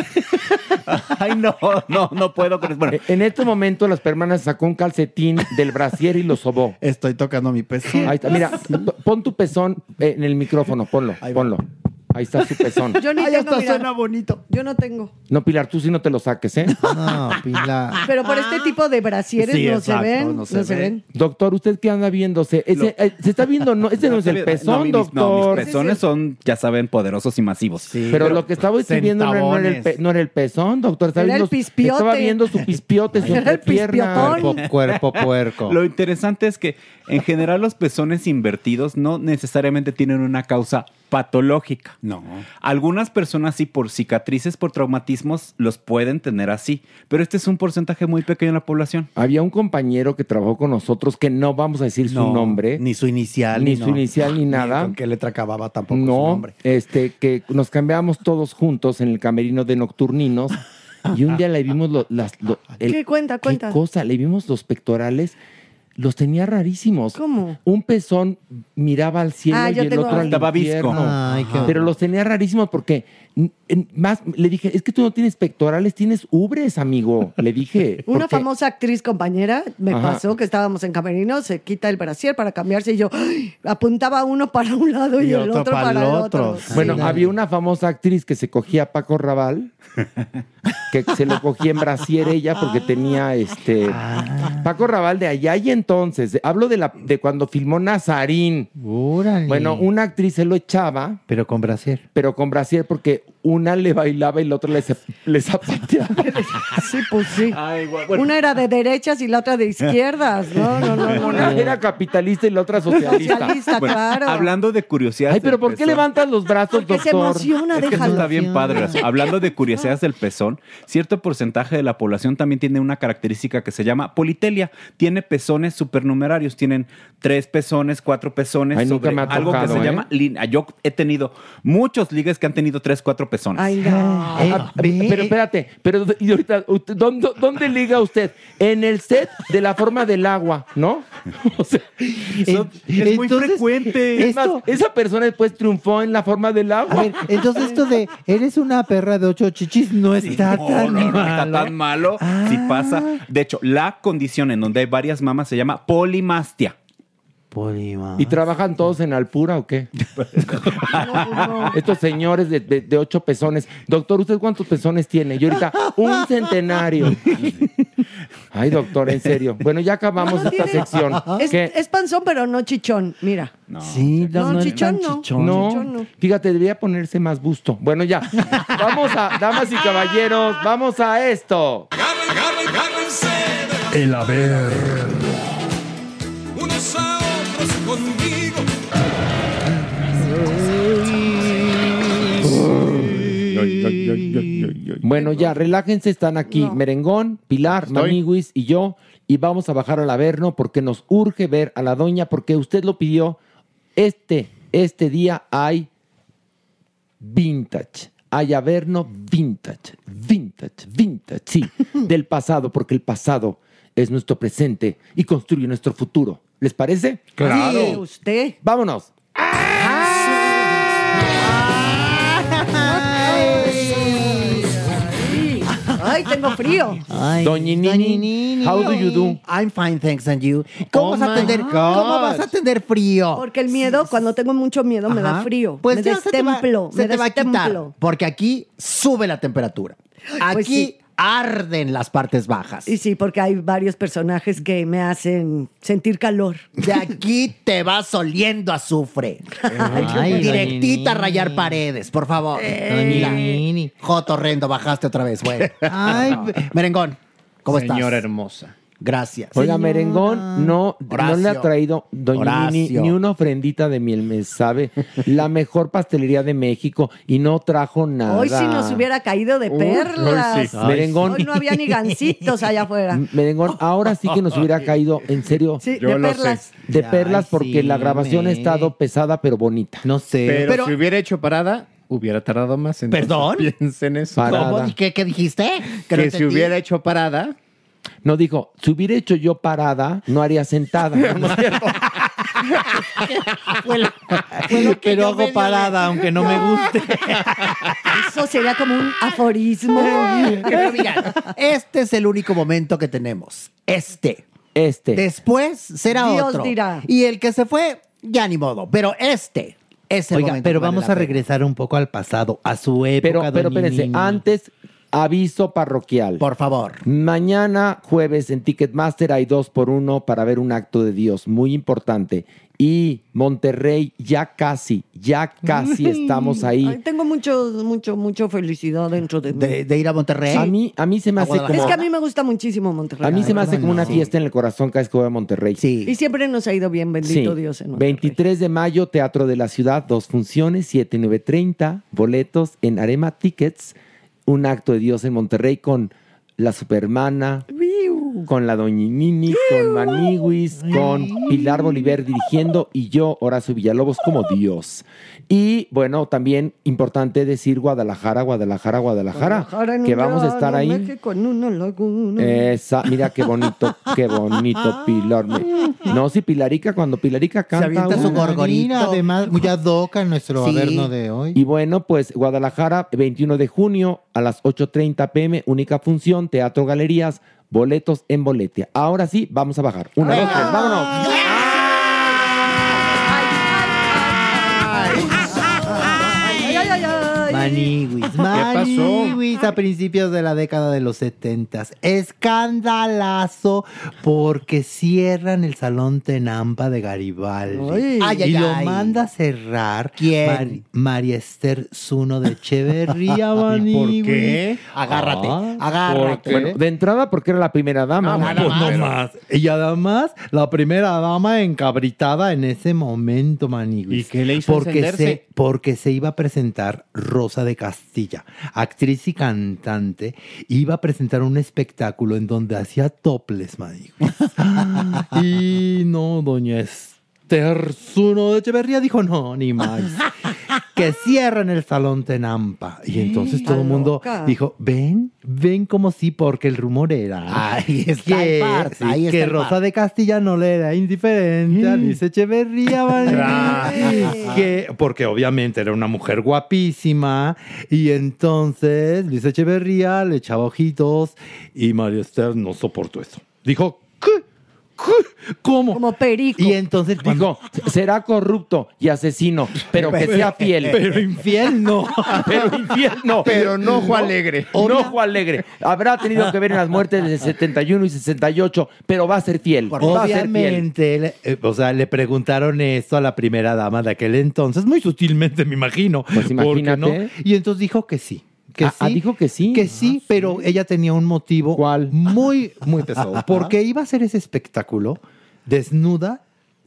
Ay, no puedo con eso. Bueno, En este momento las hermanas sacó un calcetín del brasier y lo sobó. Estoy tocando mi pezón. Ahí está. Mira, pon tu pezón en el micrófono, ponlo. Ahí está su pezón. Yo ni Ay, tengo, hasta mira. suena bonito. Yo no tengo. No, Pilar, tú sí no te lo saques, ¿eh? No, Pilar. Pero por este tipo de brasieres Sí, no exacto, se ven. no se ven. Doctor, ¿usted qué anda viéndose? ¿Se está viendo? No, ese no es el pezón, mis doctor. pezones son, ya saben, poderosos y masivos. Sí. Pero lo que estaba usted viendo no era el pezón, doctor. Era el pispiote. Estaba viendo su pispiote, su Era el entrepierna. pispiotón. Cuerpo puerco. Lo interesante es que en general los pezones invertidos no necesariamente tienen una causa patológica. No. Algunas personas sí por cicatrices, por traumatismos, los pueden tener así, pero este es un porcentaje muy pequeño en la población. Había un compañero que trabajó con nosotros que no vamos a decir su No, nombre. Ni su inicial. Ni su inicial, ni nada. ¿Con qué letra acababa tampoco su No, nombre? que nos cambiábamos todos juntos en el camerino de Nocturninos y un día le vimos ¿Qué cuenta? ¿Qué cosa? Le vimos los pectorales, los tenía rarísimos. ¿Cómo? Un pezón miraba al cielo y yo el tengo otro al Estaba visco. infierno. Ay, qué Pero los tenía rarísimos porque más le dije, es que tú no tienes pectorales, tienes ubres, amigo. Le dije. Una porque- famosa actriz compañera me Ajá. pasó que estábamos en camerino, se quita el brasier para cambiarse y yo ¡ay! Apuntaba uno para un lado y el otro para el otro. Bueno, Sí. había una famosa actriz que se cogía a Paco Raval, que se lo cogía en brasier ella porque tenía Paco Raval de allá y entonces. Hablo de cuando filmó Nazarín. Órale. Bueno, una actriz se lo echaba, Pero con brasier. pero con brasier porque una le bailaba y la otra le zapateaba. Sí, pues sí. Ay, bueno. Una era de derechas y la otra de izquierdas. No. Una era capitalista y la otra socialista. Socialista, Bueno, claro. hablando de curiosidades. Ay, pero del ¿por qué pezón- levantas los brazos, Porque se doctor? emociona, Es que eso déjalo. está bien padre. Hablando de curiosidades del pezón, cierto porcentaje de la población también tiene una característica que se llama politelia. Tiene pezones supernumerarios. Tienen 3 pezones, 4 pezones. Ay, nunca sobre me ha algo que tocado, se ¿eh? llama línea. Yo he tenido muchos ligues que han tenido 3, 4 pezones. Ay, no. Pero espérate, y ahorita, ¿dónde liga usted? En el set de La Forma del Agua, ¿no? O sea, Es muy frecuente. es más, esa persona después triunfó en La Forma del Agua. A ver, entonces esto de eres una perra de 8 chichis no está tan No malo. está tan malo. Si pasa. De hecho, la condición en donde hay varias mamas se llama polimastia. Polima. ¿Y trabajan todos en Alpura o qué? Estos señores de 8 pezones. Doctor, ¿usted cuántos pezones tiene? Yo ahorita, un centenario. Ay, doctor, en serio. Bueno, ya acabamos esta sección. ¿Qué? Es panzón, pero no chichón. Mira. Sí, No, es chichón tan no. chichón. No, Chichón no. fíjate, debería ponerse más busto. Bueno, ya. Vamos a, damas y caballeros, vamos a esto. El haber. Unos a otros conmigo. Bueno, ya, relájense, están aquí Merengón, Pilar, Maniguis y yo, y vamos a bajar al Averno porque nos urge ver a la doña, porque usted lo pidió. Este día hay vintage, hay Averno vintage, sí, del pasado, porque el pasado es nuestro presente y construye nuestro futuro. ¿Les parece? Claro. Sí, usted. Vámonos. Ay, tengo frío. Doña Nini, how do you do? I'm fine, thanks, and you. ¿Cómo vas a tener frío? Porque el miedo, cuando tengo mucho miedo, me da frío. Pues me ya destemplo. se te va a quitar, porque aquí sube la temperatura. Aquí Pues sí. arden las partes bajas. Y sí, porque hay varios personajes que me hacen sentir calor. De aquí te vas oliendo a azufre. Directita a rayar paredes, por favor. Mira, Joto horrendo, bajaste otra vez, güey. Ay, Merengón, ¿cómo estás? Señora hermosa. Gracias. Oiga, Merengón no le ha traído Doña Nini ni una ofrendita de miel, me sabe. La mejor pastelería de México y no trajo nada. Hoy si nos hubiera caído de perlas. Hoy sí. Merengón. Hoy no había ni gancitos allá afuera. Merengón, ahora sí que nos hubiera caído, en serio. Sí, de perlas. De perlas porque la grabación ha estado pesada pero bonita. No sé. Pero si hubiera hecho parada, hubiera tardado más. Entonces, ¿Perdón? Piensen en eso. ¿Cómo? ¿Y qué dijiste? Que si hubiera hecho parada... No, dijo, si hubiera hecho yo parada, no haría sentada. ¿No es cierto? Fue lo que pero yo hago medio parada, aunque no me guste. Eso sería como un aforismo. Pero mira, este es el único momento que tenemos. Este. Después será Dios otro. dirá. Y el que se fue, ya ni modo. Pero este es el Oiga, momento. pero que vale vamos la a pena. regresar un poco al pasado, a su época. Pero doña espérense, Nini. antes, aviso parroquial. Por favor. Mañana, jueves, en Ticketmaster hay 2x1 para ver un acto de Dios. Muy importante. Y Monterrey, ya casi estamos ahí. Ay, tengo mucho felicidad dentro de mí. De ir a Monterrey. A mí se me hace como... Es que a mí me gusta muchísimo Monterrey. A mí se me hace como una fiesta en el corazón cada vez que voy a Monterrey. Sí. Y siempre nos ha ido bien, bendito Sí. Dios. En Monterrey. 23 de mayo, Teatro de la Ciudad, 2 funciones, 7, 9, 30, boletos en Arema Tickets, un acto de Dios en Monterrey con la Supermana, con la Doña Nini, con Maniguis, con Pilar Bolívar dirigiendo y yo, Horacio Villalobos, como Dios. Y bueno, también importante decir Guadalajara, que vamos a estar ahí. México en una laguna. Mira qué bonito, Pilar. Cuando Pilarica canta. Se avienta su gorgorito. Además, muy ad hoc a nuestro Sí. Averno de hoy. Y bueno, pues Guadalajara, 21 de junio a las 8:30 p.m., única función, Teatro Galerías, boletos en Boletia. Ahora sí, vamos a bajar. 1, 2, 3, vámonos. Maniguis, Maniguis, a principios de la década de los 70. Escandalazo porque cierran el Salón Tenampa de Garibaldi. Y lo manda a cerrar ¿Quién? María Esther Zuno de Echeverría, Maniguis. ¿Por qué? Agárrate. Bueno, de entrada porque era la primera dama. No más. Y además, la primera dama encabritada en ese momento, Maniguis. ¿Y qué le hizo encenderse? Porque se iba a presentar Rosa de Castilla, actriz y cantante, iba a presentar un espectáculo en donde hacía topless, Maniguis. Y no, doña Esther Zuno de Echeverría dijo, no, ni más. Que cierran el Salón Tenampa. Y entonces todo el mundo loca. dijo, ven como sí, porque el rumor era Ahí está el par, ahí está que el Rosa par. de Castilla no le era indiferente a Luis Echeverría, porque obviamente era una mujer guapísima, y entonces Luis Echeverría le echaba ojitos y María Esther no soportó eso. Dijo, ¿qué? ¿Cómo? Como perico. Y entonces Dijo, será corrupto y asesino, pero que sea fiel. Pero infiel no. Pero infiel no. Pero no ojo alegre. No ojo alegre. Habrá tenido que ver en las muertes de 71 y 68, pero va a ser fiel. Va a ser fiel. Obviamente, le preguntaron esto a la primera dama de aquel entonces, muy sutilmente me imagino. Pues ¿por qué imagínate. no? Y entonces dijo que sí. Dijo que sí. Que sí, pero ella tenía un motivo muy, muy pesado. Porque iba a hacer ese espectáculo desnuda y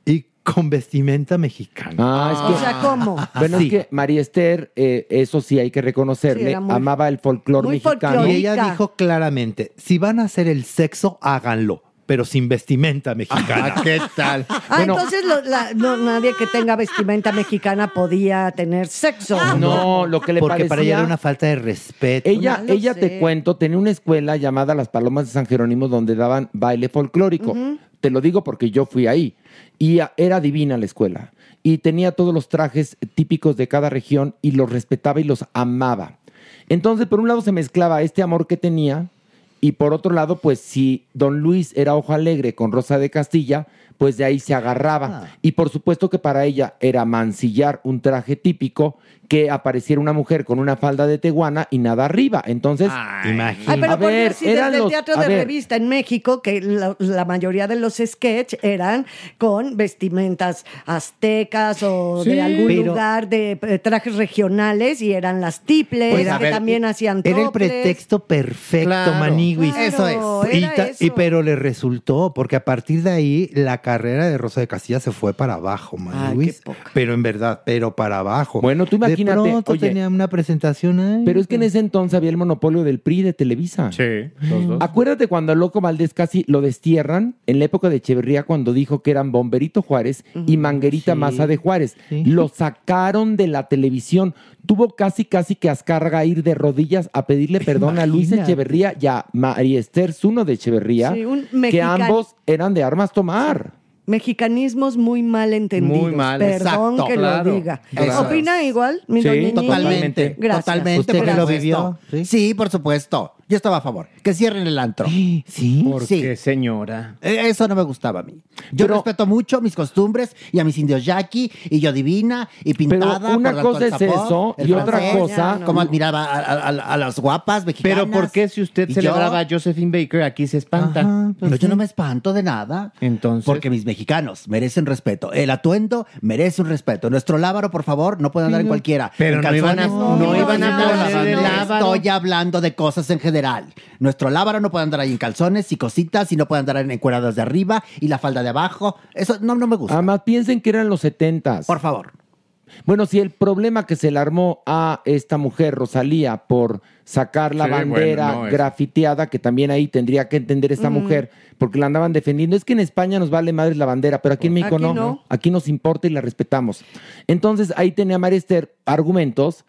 con vestimenta mexicana. O sea, ¿cómo? Bueno, Sí. es que María Esther, eso sí hay que reconocerle, Sí, era muy- amaba el folclore muy mexicano. Y ella dijo claramente, si van a hacer el sexo, háganlo, pero sin vestimenta mexicana. ¿Qué tal? Entonces nadie que tenga vestimenta mexicana podía tener sexo. No, lo que le Porque para ella parecía- era una falta de respeto. Ella, No lo ella sé. te cuento, tenía una escuela llamada Las Palomas de San Jerónimo donde daban baile folclórico. Te lo digo porque yo fui ahí. Y era divina la escuela. Y tenía todos los trajes típicos de cada región y los respetaba y los amaba. Entonces, por un lado se mezclaba este amor que tenía y por otro lado, pues si Don Luis era ojo alegre con Rosa de Castilla, pues de ahí se agarraba. Y por supuesto que para ella era mancillar un traje típico que apareciera una mujer con una falda de teguana y nada arriba. Entonces, Ay, pero a por ver, Dios, sí, desde eran el los- teatro a de ver, revista en México, que la mayoría de los sketch eran con vestimentas aztecas o Sí, de algún pero- lugar de trajes regionales y eran las tiples, Pues, a que ver, también hacían Era el toples. pretexto perfecto, Claro, Maniguis. Claro, era eso. Pero le resultó, porque a partir de ahí la carrera de Rosa de Castilla se fue para abajo, Maniguis. Pero en verdad, pero para abajo. Bueno, tú imagínate, De pronto oye, tenía una presentación ahí. pero es que en ese entonces había el monopolio del PRI de Televisa. Sí, los dos. Acuérdate cuando a Loco Valdés casi lo destierran en la época de Echeverría cuando dijo que eran Bomberito Juárez y Manguerita Sí. Maza de Juárez. Sí. Lo sacaron de la televisión. Tuvo casi que Azcárraga ir de rodillas a pedirle perdón a Luis Imagínate. Echeverría y a María Esther Zuno de Echeverría, Sí, un que mexicano. ambos eran de armas tomar. Mexicanismos muy mal entendidos. Muy mal, Perdón exacto, que claro. lo diga. Eso ¿Opina igual, mi Sí, doña Ñiñi? Totalmente, Gracias. totalmente. ¿Usted por que lo supuesto. vivió? ¿Sí? Sí, por supuesto. Yo estaba a favor. Que cierren el antro. Sí. ¿Por Sí. qué, señora? Eso no me gustaba a mí. Yo Pero- respeto mucho mis costumbres y a mis indios yaqui y yo divina y pintada. Pero una por cosa Antoine es Zapov, eso el y otra francés, cosa- Como admiraba a las guapas mexicanas. Pero ¿por qué si usted Y celebraba yo- a Josephine Baker aquí se espanta? Ajá, pues No, yo sí. no me espanto de nada. Entonces. Porque mis mexicanos merecen respeto. El atuendo merece un respeto. Nuestro lábaro, por favor, no puede andar en cualquiera. Pero En no iban a- calzones, no iban a poner el no lábaro. Estoy hablando de cosas en general. Nuestro lábaro no puede andar ahí en calzones y cositas y no puede andar en encueradas de arriba y la falda de abajo. Eso no me gusta. Además, piensen que eran los 70s. Por favor. Bueno, si el problema que se le armó a esta mujer, Rosalía, por sacar la Sí, bandera bueno, no, es- grafiteada, que también ahí tendría que entender esta mujer, porque la andaban defendiendo. Es que en España nos vale madres la bandera, pero aquí en México Aquí no. no. Aquí nos importa y la respetamos. Entonces ahí tenía María Esther argumentos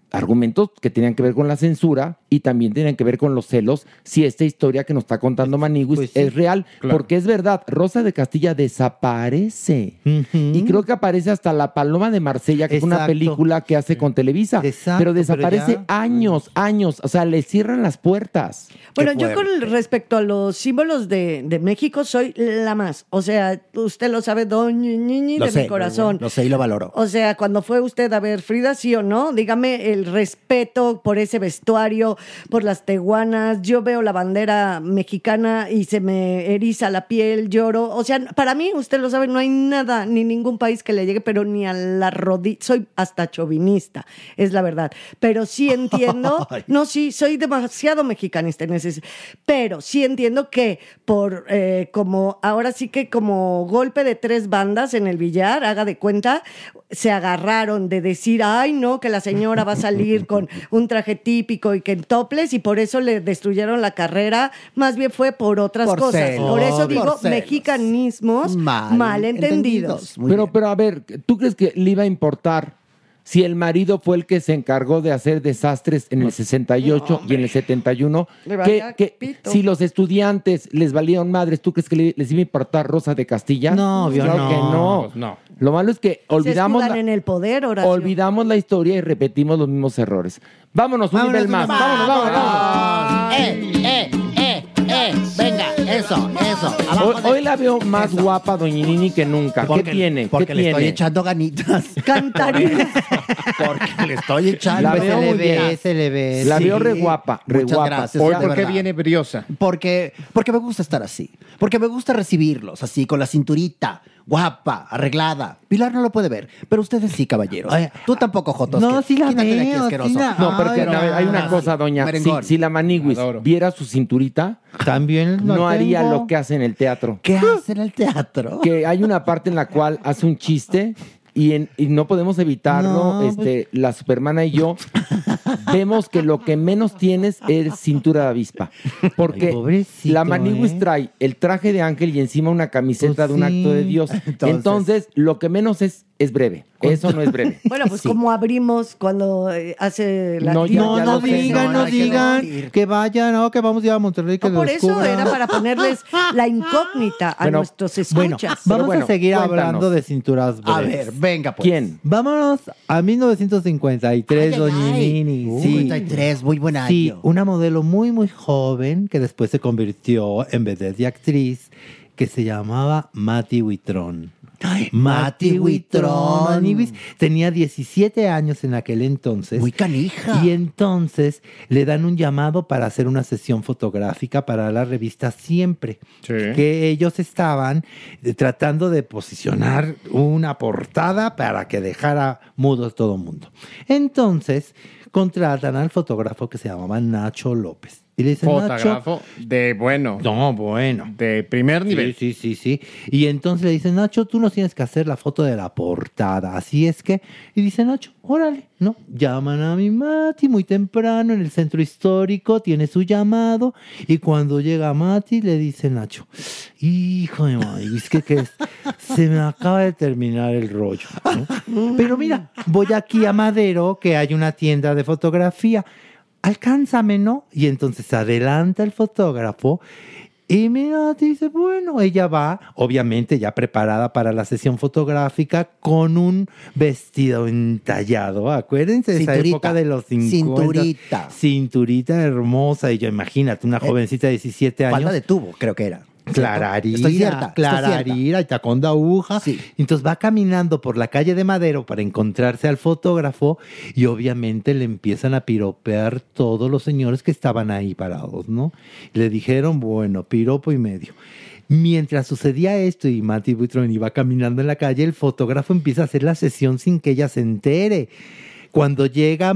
que tenían que ver con la censura y también tenían que ver con los celos, si esta historia que nos está contando Maniguis Pues sí, es real, claro. porque es verdad, Rosa de Castilla desaparece. Y creo que aparece hasta La Paloma de Marsella, que es una Exacto. película que hace con Televisa, Exacto, pero desaparece pero años, o sea, le cierran las puertas. Bueno, Qué yo con fuerte. respecto a los símbolos de México soy la más. O sea, usted lo sabe, doña Ñiñi, de mi corazón. Lo sé y lo valoro. O sea, cuando fue usted a ver Frida, sí o no, dígame el respeto por ese vestuario, por las teguanas. Yo veo la bandera mexicana y se me eriza la piel, lloro. O sea, para mí, usted lo sabe, no hay nada, ni ningún país que le llegue, pero ni a la rodilla. Soy hasta chauvinista, es la verdad. Pero sí entiendo, no, sí, soy demasiado mexicanista en ese. Pero sí entiendo que por como ahora sí que como golpe de tres bandas en el billar, haga de cuenta, se agarraron de decir, ay no, que la señora va a salir con un traje típico y que en toples y por eso le destruyeron la carrera, más bien fue por otras Por cosas. celos, por eso digo por celos. mexicanismos mal entendidos. Muy Pero, bien. pero a ver, ¿tú crees que le iba a importar si el marido fue el que se encargó de hacer desastres en el 68 y en el 71? Le valía pito. Si los estudiantes les valieron madres, ¿tú crees que les iba a importar Rosa de Castilla? No, obvio Claro no. que no. Pues no. Lo malo es que olvidamos Se escudan en el poder, Horacio. olvidamos la historia y repetimos los mismos errores. Vámonos, un nivel más. Vámonos. Venga, eso. Abajo Hoy la veo más guapa, doña Nini, que nunca. ¿Qué tiene? Porque ¿Qué le estoy tiene? echando ganitas. Cantarina. Porque le estoy echando. La veo muy bien. se le ve. La Sí. veo re guapa, re Muchas guapa. gracias. Hoy, de ¿por qué verdad. viene briosa? Porque me gusta estar así. Porque me gusta recibirlos así, con la cinturita, guapa, arreglada. Pilar no lo puede ver, pero ustedes sí, caballeros. Ay, Tú tampoco, Jotos. no, sí la Quítate de aquí, veo, asqueroso. sí la- No, pero que, Ay, a ver, hay una no, cosa, sí. doña. Merengón. Si la Maniguis Adoro. viera su cinturita, También lo no haría tengo. lo que hace hace en el teatro. ¿Qué hace en el teatro? Que hay una parte en la cual hace un chiste y no podemos evitarlo. No, La Supermana y yo vemos que lo que menos tienes es cintura de avispa. Porque la Maniguis trae el traje de ángel y encima una camiseta de un acto de Dios. Entonces lo que menos es breve. Eso no es breve. Bueno, pues como abrimos cuando hace la No tía. digan que vayan, que vamos ya a Monterrey, que Por eso descubran. era para ponerles la incógnita a nuestros escuchas. Vamos a seguir hablando de cinturas breves. A ver, venga pues. ¿Quién? Vámonos a 1953, Doñinini. 53, muy buen año. Sí, una modelo muy, muy joven que después se convirtió en vedette y actriz que se llamaba Matty Witron. Matty Witron. Tenía 17 años en aquel entonces. Muy canija. Y entonces le dan un llamado para hacer una sesión fotográfica para la revista Siempre. Sí. Que ellos estaban tratando de posicionar una portada para que dejara mudos todo el mundo. Entonces contratan al fotógrafo que se llamaba Nacho López. Y le dicen, Fotógrafo Nacho, de bueno. No, bueno. De primer nivel. Sí. Y entonces le dicen, Nacho, tú nos tienes que hacer la foto de la portada. Así es que... Y dice Nacho, órale, ¿no? Llaman a mi Mati muy temprano en el centro histórico, tiene su llamado. Y cuando llega Mati, le dice Nacho, hijo de madre, es que se me acaba de terminar el rollo, ¿no? Pero mira, voy aquí a Madero, que hay una tienda de fotografía. Alcánzame, ¿no? Y entonces adelanta el fotógrafo y mira, dice, bueno, ella va, obviamente ya preparada para la sesión fotográfica con un vestido entallado, acuérdense de esa época de los 50. Cinturita hermosa, y yo imagínate, una jovencita de 17 años. Falda de tubo, creo que era. Clararira y tacón de aguja. Sí. Entonces va caminando por la calle de Madero para encontrarse al fotógrafo y obviamente le empiezan a piropear todos los señores que estaban ahí parados, ¿no? Y le dijeron, bueno, piropo y medio. Mientras sucedía esto y Matty Witron iba caminando en la calle, el fotógrafo empieza a hacer la sesión sin que ella se entere. Cuando llega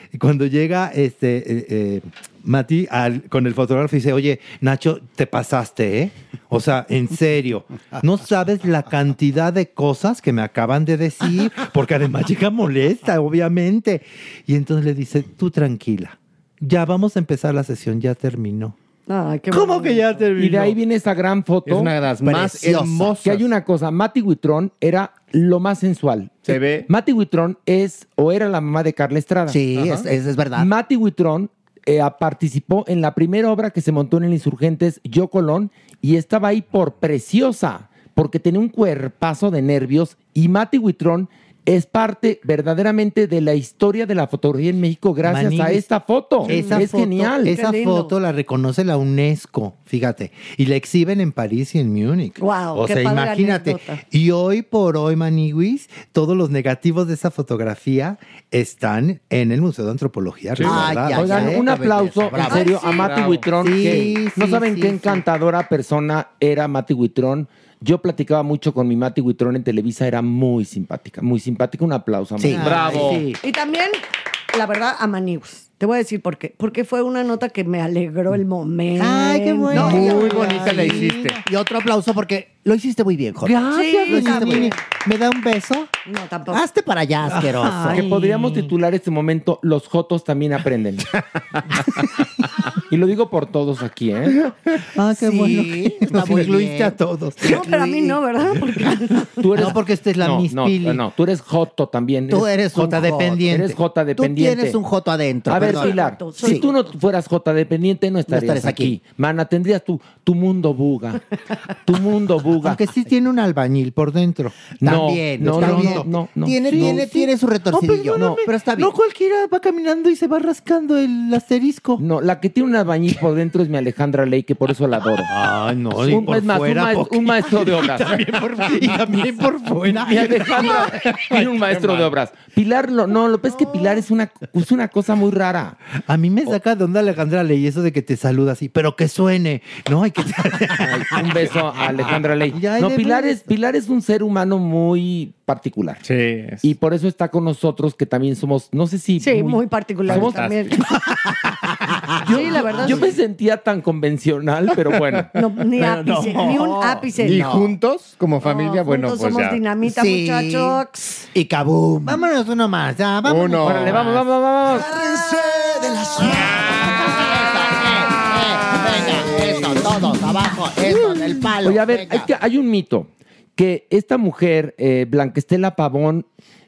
Matty con el fotógrafo y dice, oye, Nacho, te pasaste, ¿eh? O sea, en serio, no sabes la cantidad de cosas que me acaban de decir, porque además llega molesta, obviamente. Y entonces le dice, tú tranquila, ya vamos a empezar la sesión, ya terminó. Ay, ¿Cómo que ya terminó? Y de ahí viene esa gran foto. Es una de las más hermosas. Que hay una cosa, Matty Witron era lo más sensual. Se ve. Matty Witron era la mamá de Carla Estrada. Sí, es verdad. Matty Witron participó en la primera obra que se montó en el Insurgentes, Yo Colón, y estaba ahí por preciosa, porque tenía un cuerpazo de nervios, y Matty Witron es parte verdaderamente de la historia de la fotografía en México gracias a esta foto. Es genial. Esa foto la reconoce la UNESCO, fíjate, y la exhiben en París y en Múnich. Wow, o sea, imagínate. Y hoy por hoy, Maniguis, todos los negativos de esa fotografía están en el Museo de Antropología. Sí. Oigan, un aplauso, en serio, a Matty Witron. No saben qué encantadora persona era Matty Witron. Yo platicaba mucho con mi Matty Witron en Televisa, era muy simpática, muy simpática. Un aplauso a Matty. Sí, bravo. Sí. Y también, la verdad, a Maniguis. Te voy a decir por qué. Porque fue una nota que me alegró el momento. Ay, qué bueno. Muy bonita la hiciste. Y otro aplauso porque lo hiciste muy bien, Jorge. Gracias, lo hiciste muy bien. ¿Me da un beso? No, tampoco. Hazte para allá, asqueroso. Que podríamos titular este momento, Los Jotos también aprenden. Y lo digo por todos aquí, ¿eh? Ah, qué bueno. Nos incluiste bien. A todos. No, pero a mí no, ¿verdad? Porque Tú eres, no, porque esta es la Miss Pili. No, tú eres Joto también. Tú eres un Jota dependiente. Eres Jota Tú dependiente. tienes un joto adentro. A ver, perdón. Pilar, Sí. si tú no fueras Jota dependiente, no estarías aquí. Mana, tendrías tu mundo buga. Tu mundo buga. Aunque sí tiene un albañil por dentro. También, no. Tiene su retorcidillo. No, pero está bien. No cualquiera va caminando y se va rascando el asterisco. No, la que tiene un albañil por dentro es mi Alejandra Ley, que por eso la adoro. Ay, no. Un maestro de obras. Y también por fuera. Mi Alejandra tiene un maestro de obras. Pilar, lo que pasa es que Pilar es una cosa muy rara. A mí me saca de onda Alejandra Ley eso de que te saluda así, pero que suene. No, hay que... Ay, un beso a Alejandra Ley. No, Pilar es un ser humano muy particular. Sí. Y por eso está con nosotros, que también somos, no sé si... sí, muy particular somos también. Sí, la verdad. Yo me sentía tan convencional, pero bueno. No, ni ápice, ni un ápice. Y no. juntos, como familia, bueno, Juntos pues somos ya. dinamita, Sí. muchachos. Y kaboom. Vámonos uno más. Ya, vámonos. Uno. Órale, vamos. Venga, eso, todos abajo, eso, del palo. Oye, a ver, venga. hay un mito. Que esta mujer, Blanca Estela Pavón,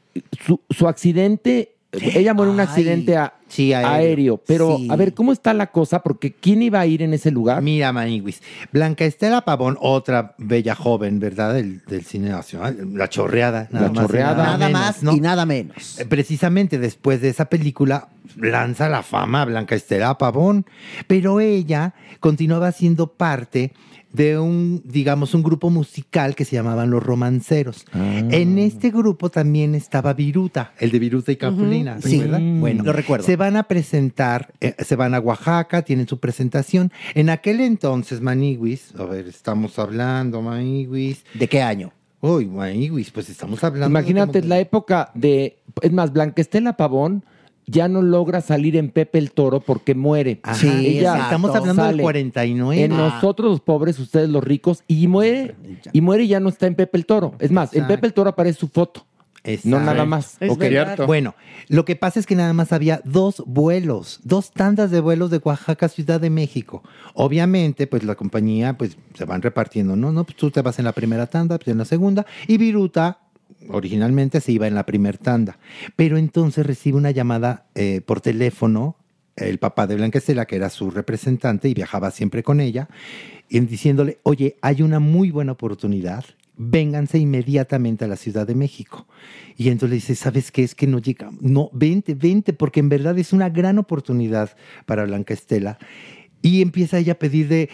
su accidente, ella muere en un accidente aéreo. Pero, Sí. a ver, ¿cómo está la cosa? Porque ¿quién iba a ir en ese lugar? Mira, Maniguis, Blanca Estela Pavón, otra bella joven, ¿verdad? Del cine nacional, la chorreada. La chorreada. Nada más y nada menos. Precisamente después de esa película lanza la fama a Blanca Estela Pavón, pero ella continuaba siendo parte de un grupo musical que se llamaban Los Romanceros. En este grupo también estaba Viruta, el de Viruta y Capulina, Sí, ¿verdad? Bueno, lo recuerdo. se van a presentar, se van a Oaxaca, tienen su presentación. En aquel entonces, Maniguis, a ver, estamos hablando, Maniguis. ¿De qué año? Uy, Maniguis, pues estamos hablando. Imagínate la época de... Es más, Blanca Estela Pavón ya no logra salir en Pepe el Toro porque muere. Sí, ella estamos hablando del sale 49. En Nosotros los pobres, ustedes los ricos, y muere y ya no está en Pepe el Toro. Es más, en Pepe el Toro aparece su foto. No nada más. Ok. Cierto. Bueno, lo que pasa es que nada más había 2 vuelos, 2 tandas de vuelos de Oaxaca a Ciudad de México. Obviamente, pues la compañía, pues se van repartiendo, ¿no? Pues tú te vas en la primera tanda, pues en la segunda, y Viruta originalmente se iba en la primera tanda. Pero entonces recibe una llamada por teléfono, el papá de Blanca Estela, que era su representante y viajaba siempre con ella, y diciéndole, oye, hay una muy buena oportunidad, vénganse inmediatamente a la Ciudad de México. Y entonces le dice, ¿sabes qué? Es que no llegamos. No, vente, porque en verdad es una gran oportunidad para Blanca Estela. Y empieza ella a pedirle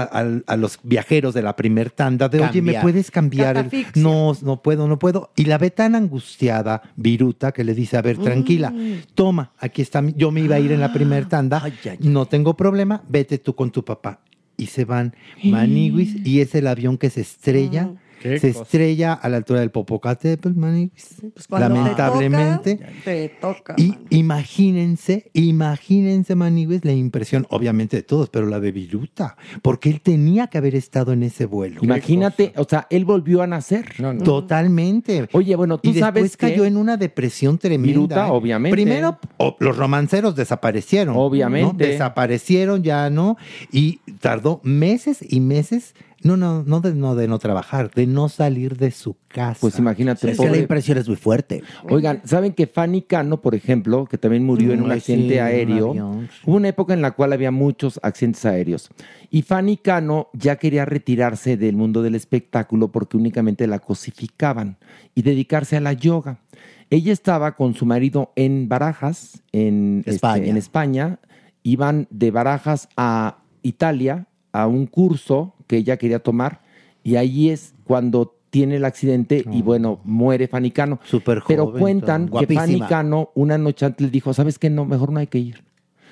a los viajeros de la primer tanda de, oye, ¿me puedes cambiar? No puedo. Y la ve tan angustiada, Viruta, que le dice, a ver, tranquila, toma, aquí está, yo me iba a ir en la primer tanda, no tengo problema, vete tú con tu papá. Y se van, Maniguis, y es el avión que se estrella. Se estrella a la altura del Popocatépetl, Maniguis. Pues cuando lamentablemente. te toca. Y imagínense, Maniguis, la impresión, obviamente de todos, pero la de Viruta, porque él tenía que haber estado en ese vuelo. Imagínate, o sea, él volvió a nacer. Totalmente. Oye, bueno, tú y sabes después cayó en una depresión tremenda. Viruta, obviamente. Primero, los romanceros desaparecieron. Obviamente. ¿no? Desaparecieron ya, ¿no? Y tardó meses y meses. No de no trabajar, de no salir de su casa. Pues imagínate. Es que la impresión es muy fuerte. Oigan, ¿saben que Fanny Cano, por ejemplo, que también murió en un accidente aéreo? Hubo una época en la cual había muchos accidentes aéreos. Y Fanny Cano ya quería retirarse del mundo del espectáculo porque únicamente la cosificaban y dedicarse a la yoga. Ella estaba con su marido en Barajas, en España. Iban de Barajas a Italia a un curso que ella quería tomar, y ahí es cuando tiene el accidente y bueno, muere Fanny Cano. Pero cuentan que Fanny Cano una noche antes le dijo, ¿sabes qué? No, mejor no hay que ir.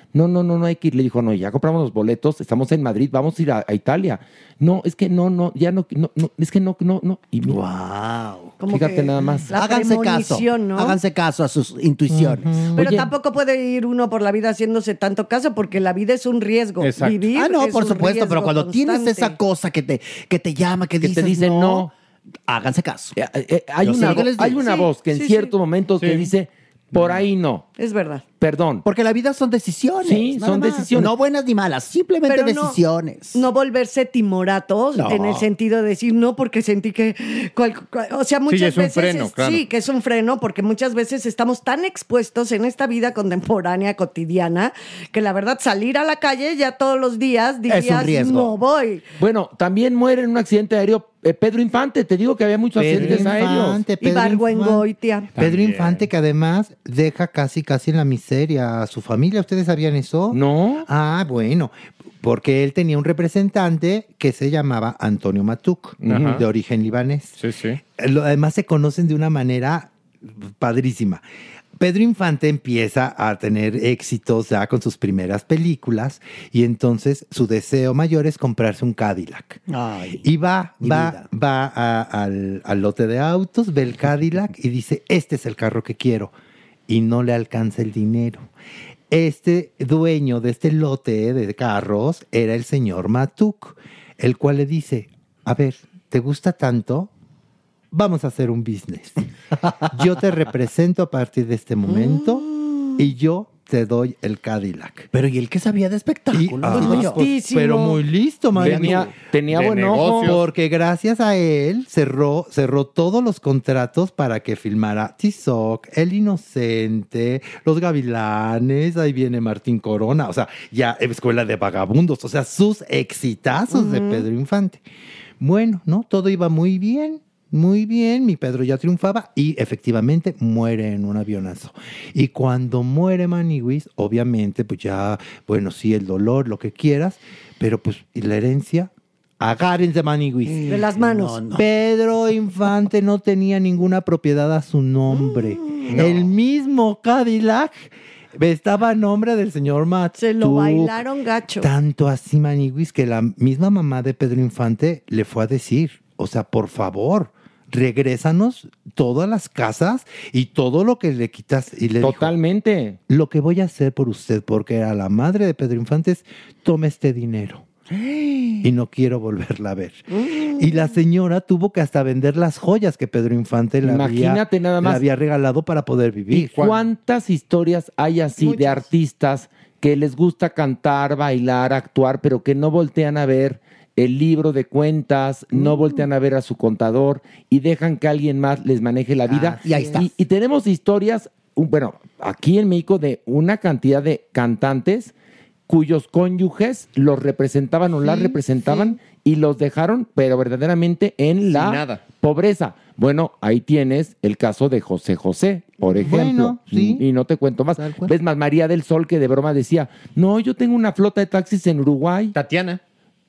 No hay que ir. Le dijo, no, ya compramos los boletos, estamos en Madrid, vamos a ir a Italia. No, es que no, es que no. Y mira, wow. Fíjate nada más. Háganse caso, ¿no? háganse caso a sus intuiciones. Pero tampoco puede ir uno por la vida haciéndose tanto caso porque la vida es un riesgo. Exacto. Vivir no, es por un supuesto, pero riesgo cuando tienes constante. esa cosa que te llama, que dices te dice no, háganse caso. Hay una voz que en cierto momento te dice, por ahí no. Es verdad. Perdón. Porque la vida son decisiones. Sí, nada son más. decisiones. No buenas ni malas, simplemente Pero decisiones. No volverse timoratos No. en el sentido de decir no porque sentí que... o sea, muchas es un veces... freno, claro. Sí, que es un freno porque muchas veces estamos tan expuestos en esta vida contemporánea, cotidiana, que la verdad salir a la calle ya todos los días dirías, no voy. Bueno, también muere en un accidente aéreo Pedro Infante. Te digo que había muchos accidentes aéreos. Y Barguengoitia. Pedro Infante, que además deja casi en la miseria a su familia. ¿Ustedes sabían eso? No. Ah, bueno, porque él tenía un representante que se llamaba Antonio Matuk, de origen libanés. Sí. Además se conocen de una manera padrísima. Pedro Infante empieza a tener éxitos ya con sus primeras películas y entonces su deseo mayor es comprarse un Cadillac. Y va al lote de autos, ve el Cadillac y dice, este es el carro que quiero. Y no le alcanza el dinero. Este dueño de este lote de carros era el señor Matuk, el cual le dice, a ver, ¿te gusta tanto? Vamos a hacer un business. Yo te represento a partir de este momento y yo te doy el Cadillac. Pero ¿y él qué sabía de espectáculos? Pero muy listo, María. Tenía buen ojo. Porque gracias a él cerró todos los contratos para que filmara Tizoc, El Inocente, Los Gavilanes, ahí viene Martín Corona, o sea, ya Escuela de Vagabundos, o sea, sus exitazos de Pedro Infante. Bueno, ¿no? Todo iba muy bien. Muy bien, mi Pedro ya triunfaba y efectivamente muere en un avionazo. Y cuando muere Maniwis, obviamente, pues ya, bueno, sí, el dolor, lo que quieras, pero pues, ¿y la herencia? Agárrense, Maniwis. De las manos. No. Pedro Infante no tenía ninguna propiedad a su nombre. No. El mismo Cadillac estaba a nombre del señor Matuk. Se lo bailaron gacho. Tanto así, Maniwis, que la misma mamá de Pedro Infante le fue a decir, o sea, por favor, regrésanos todas las casas y todo lo que le quitas. Y le Totalmente. Dijo, lo que voy a hacer por usted, porque a la madre de Pedro Infante es, tome este dinero. Y no quiero volverla a ver. Y la señora tuvo que hasta vender las joyas que Pedro Infante le había regalado para poder vivir. ¿Y cuántas historias hay así de artistas que les gusta cantar, bailar, actuar, pero que no voltean a ver el libro de cuentas, no voltean a ver a su contador y dejan que alguien más les maneje la vida? Y ahí está. Y tenemos historias, bueno, aquí en México de una cantidad de cantantes cuyos cónyuges los representaban o las representaban y los dejaron, pero verdaderamente en la pobreza. Bueno, ahí tienes el caso de José José, por ejemplo. Bueno, sí. Y no te cuento más. Ves más, María del Sol, que de broma decía, no, yo tengo una flota de taxis en Uruguay. Tatiana.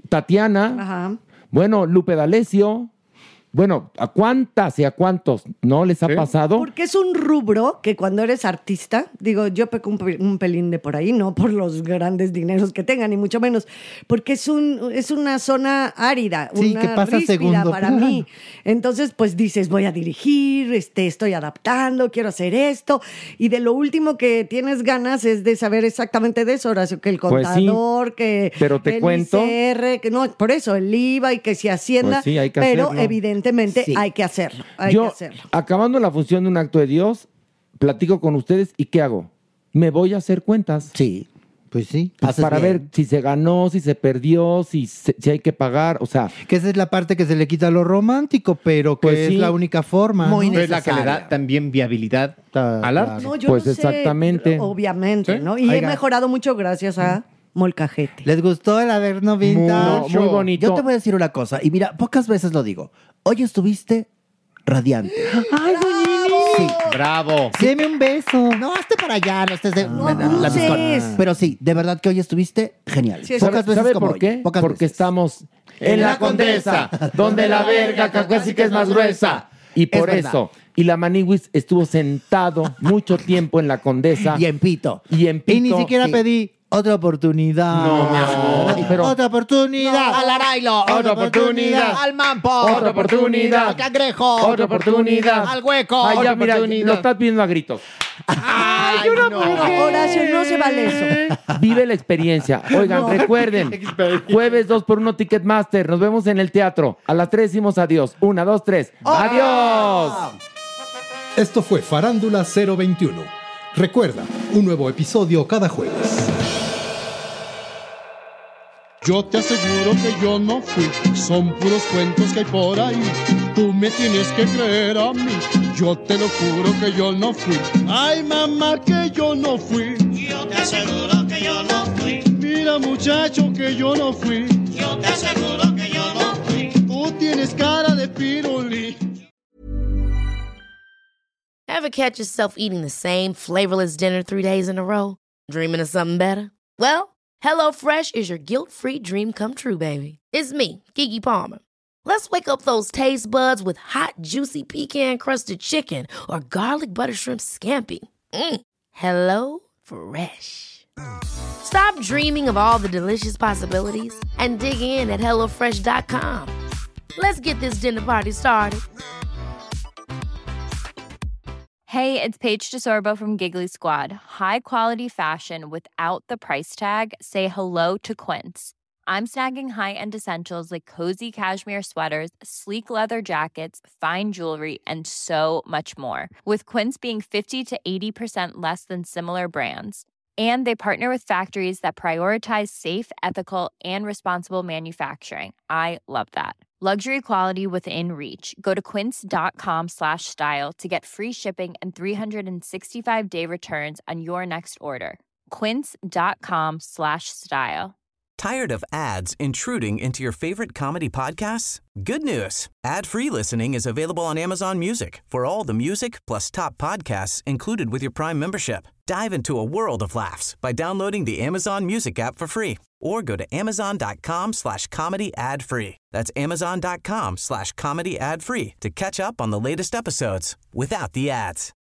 Ajá. Bueno, Lupe D'Alessio. Bueno, ¿a cuántas y a cuántos no les ha pasado? Porque es un rubro que cuando eres artista, digo, yo peco un pelín de por ahí, no por los grandes dineros que tengan, ni mucho menos, porque es una zona árida, sí, una que pasa ríspida segundo para plano. mí. Entonces, pues dices, voy a dirigir, estoy adaptando, quiero hacer esto, y de lo último que tienes ganas es de saber exactamente de eso, Horacio, que el contador, que pero te el cuento, ICR, que no, por eso, el IVA y que si Hacienda, pues sí, hay que pero hacerlo. evidentemente hay que hacerlo. Yo, acabando la función de un acto de Dios, platico con ustedes y ¿qué hago? Me voy a hacer cuentas. Sí. Pues sí. Para ver si se ganó, si se perdió, si hay que pagar, o sea. Que esa es la parte que se le quita lo romántico, pero que Pues es sí. la única forma. Muy ¿no? Es la que le da también viabilidad al arte. No, yo Pues no sé, exactamente. obviamente, ¿Sí? ¿no? Y he Oiga. mejorado mucho gracias a Molcajete. ¿Les gustó el Averno Vintage? Muy bonito. Yo te voy a decir una cosa, y mira, pocas veces lo digo. Hoy estuviste radiante. ¡Ay, Sí. ¡Bravo! Deme un beso. No, hazte para allá, no estés de la abuses. bizcona. Pero sí, de verdad que hoy estuviste genial. Sí, Pocas veces ¿Sabe como por hoy. qué? Pocas Porque veces. estamos en la Condesa, donde la verga casi que es más gruesa. Y por Es verdad. eso. Y la Maniwis estuvo sentado mucho tiempo en la Condesa. Y en Pito. Y ni siquiera pedí otra oportunidad. No, mi amor. Ay, Pero- otra oportunidad. Al Arailo. Otra oportunidad. Al Mampo. Otra oportunidad. Al Cangrejo. Otra oportunidad. Al Hueco. Ay, ya, Otra mira, oportunidad. lo estás pidiendo a gritos. Ay, no. Horacio, no se vale eso. Vive la experiencia. Oigan, No. recuerden, jueves 2x1 Ticketmaster. Nos vemos en el teatro. A las 3 decimos adiós. 1, 2, 3. ¡Adiós! Esto fue Farándula 021. Recuerda, un nuevo episodio cada jueves. Yo te aseguro que yo no fui, son puros cuentos que hay por ahí. Tú me tienes que creer a mí, yo te lo juro que yo no fui. Ay, mamá, que yo no fui. Yo te aseguro que yo no fui. Mira, muchacho, que yo no fui. Yo te aseguro que yo no fui. Tú tienes cara de pirulí. Ever catch yourself eating the same flavorless dinner 3 days in a row? Dreaming of something better? Well, HelloFresh is your guilt-free dream come true, baby. It's me, Keke Palmer. Let's wake up those taste buds with hot, juicy pecan-crusted chicken or garlic butter shrimp scampi. Hello Fresh. Stop dreaming of all the delicious possibilities and dig in at HelloFresh.com. Let's get this dinner party started. Hey, it's Paige DeSorbo from Giggly Squad. High quality fashion without the price tag. Say hello to Quince. I'm snagging high-end essentials like cozy cashmere sweaters, sleek leather jackets, fine jewelry, and so much more. With Quince being 50 to 80% less than similar brands. And they partner with factories that prioritize safe, ethical, and responsible manufacturing. I love that. Luxury quality within reach. Go to quince.com/style to get free shipping and 365-day returns on your next order. Quince.com/style. Tired of ads intruding into your favorite comedy podcasts? Good news. Ad-free listening is available on Amazon Music for all the music plus top podcasts included with your Prime membership. Dive into a world of laughs by downloading the Amazon Music app for free or go to amazon.com/comedy ad-free. That's amazon.com/comedy ad-free to catch up on the latest episodes without the ads.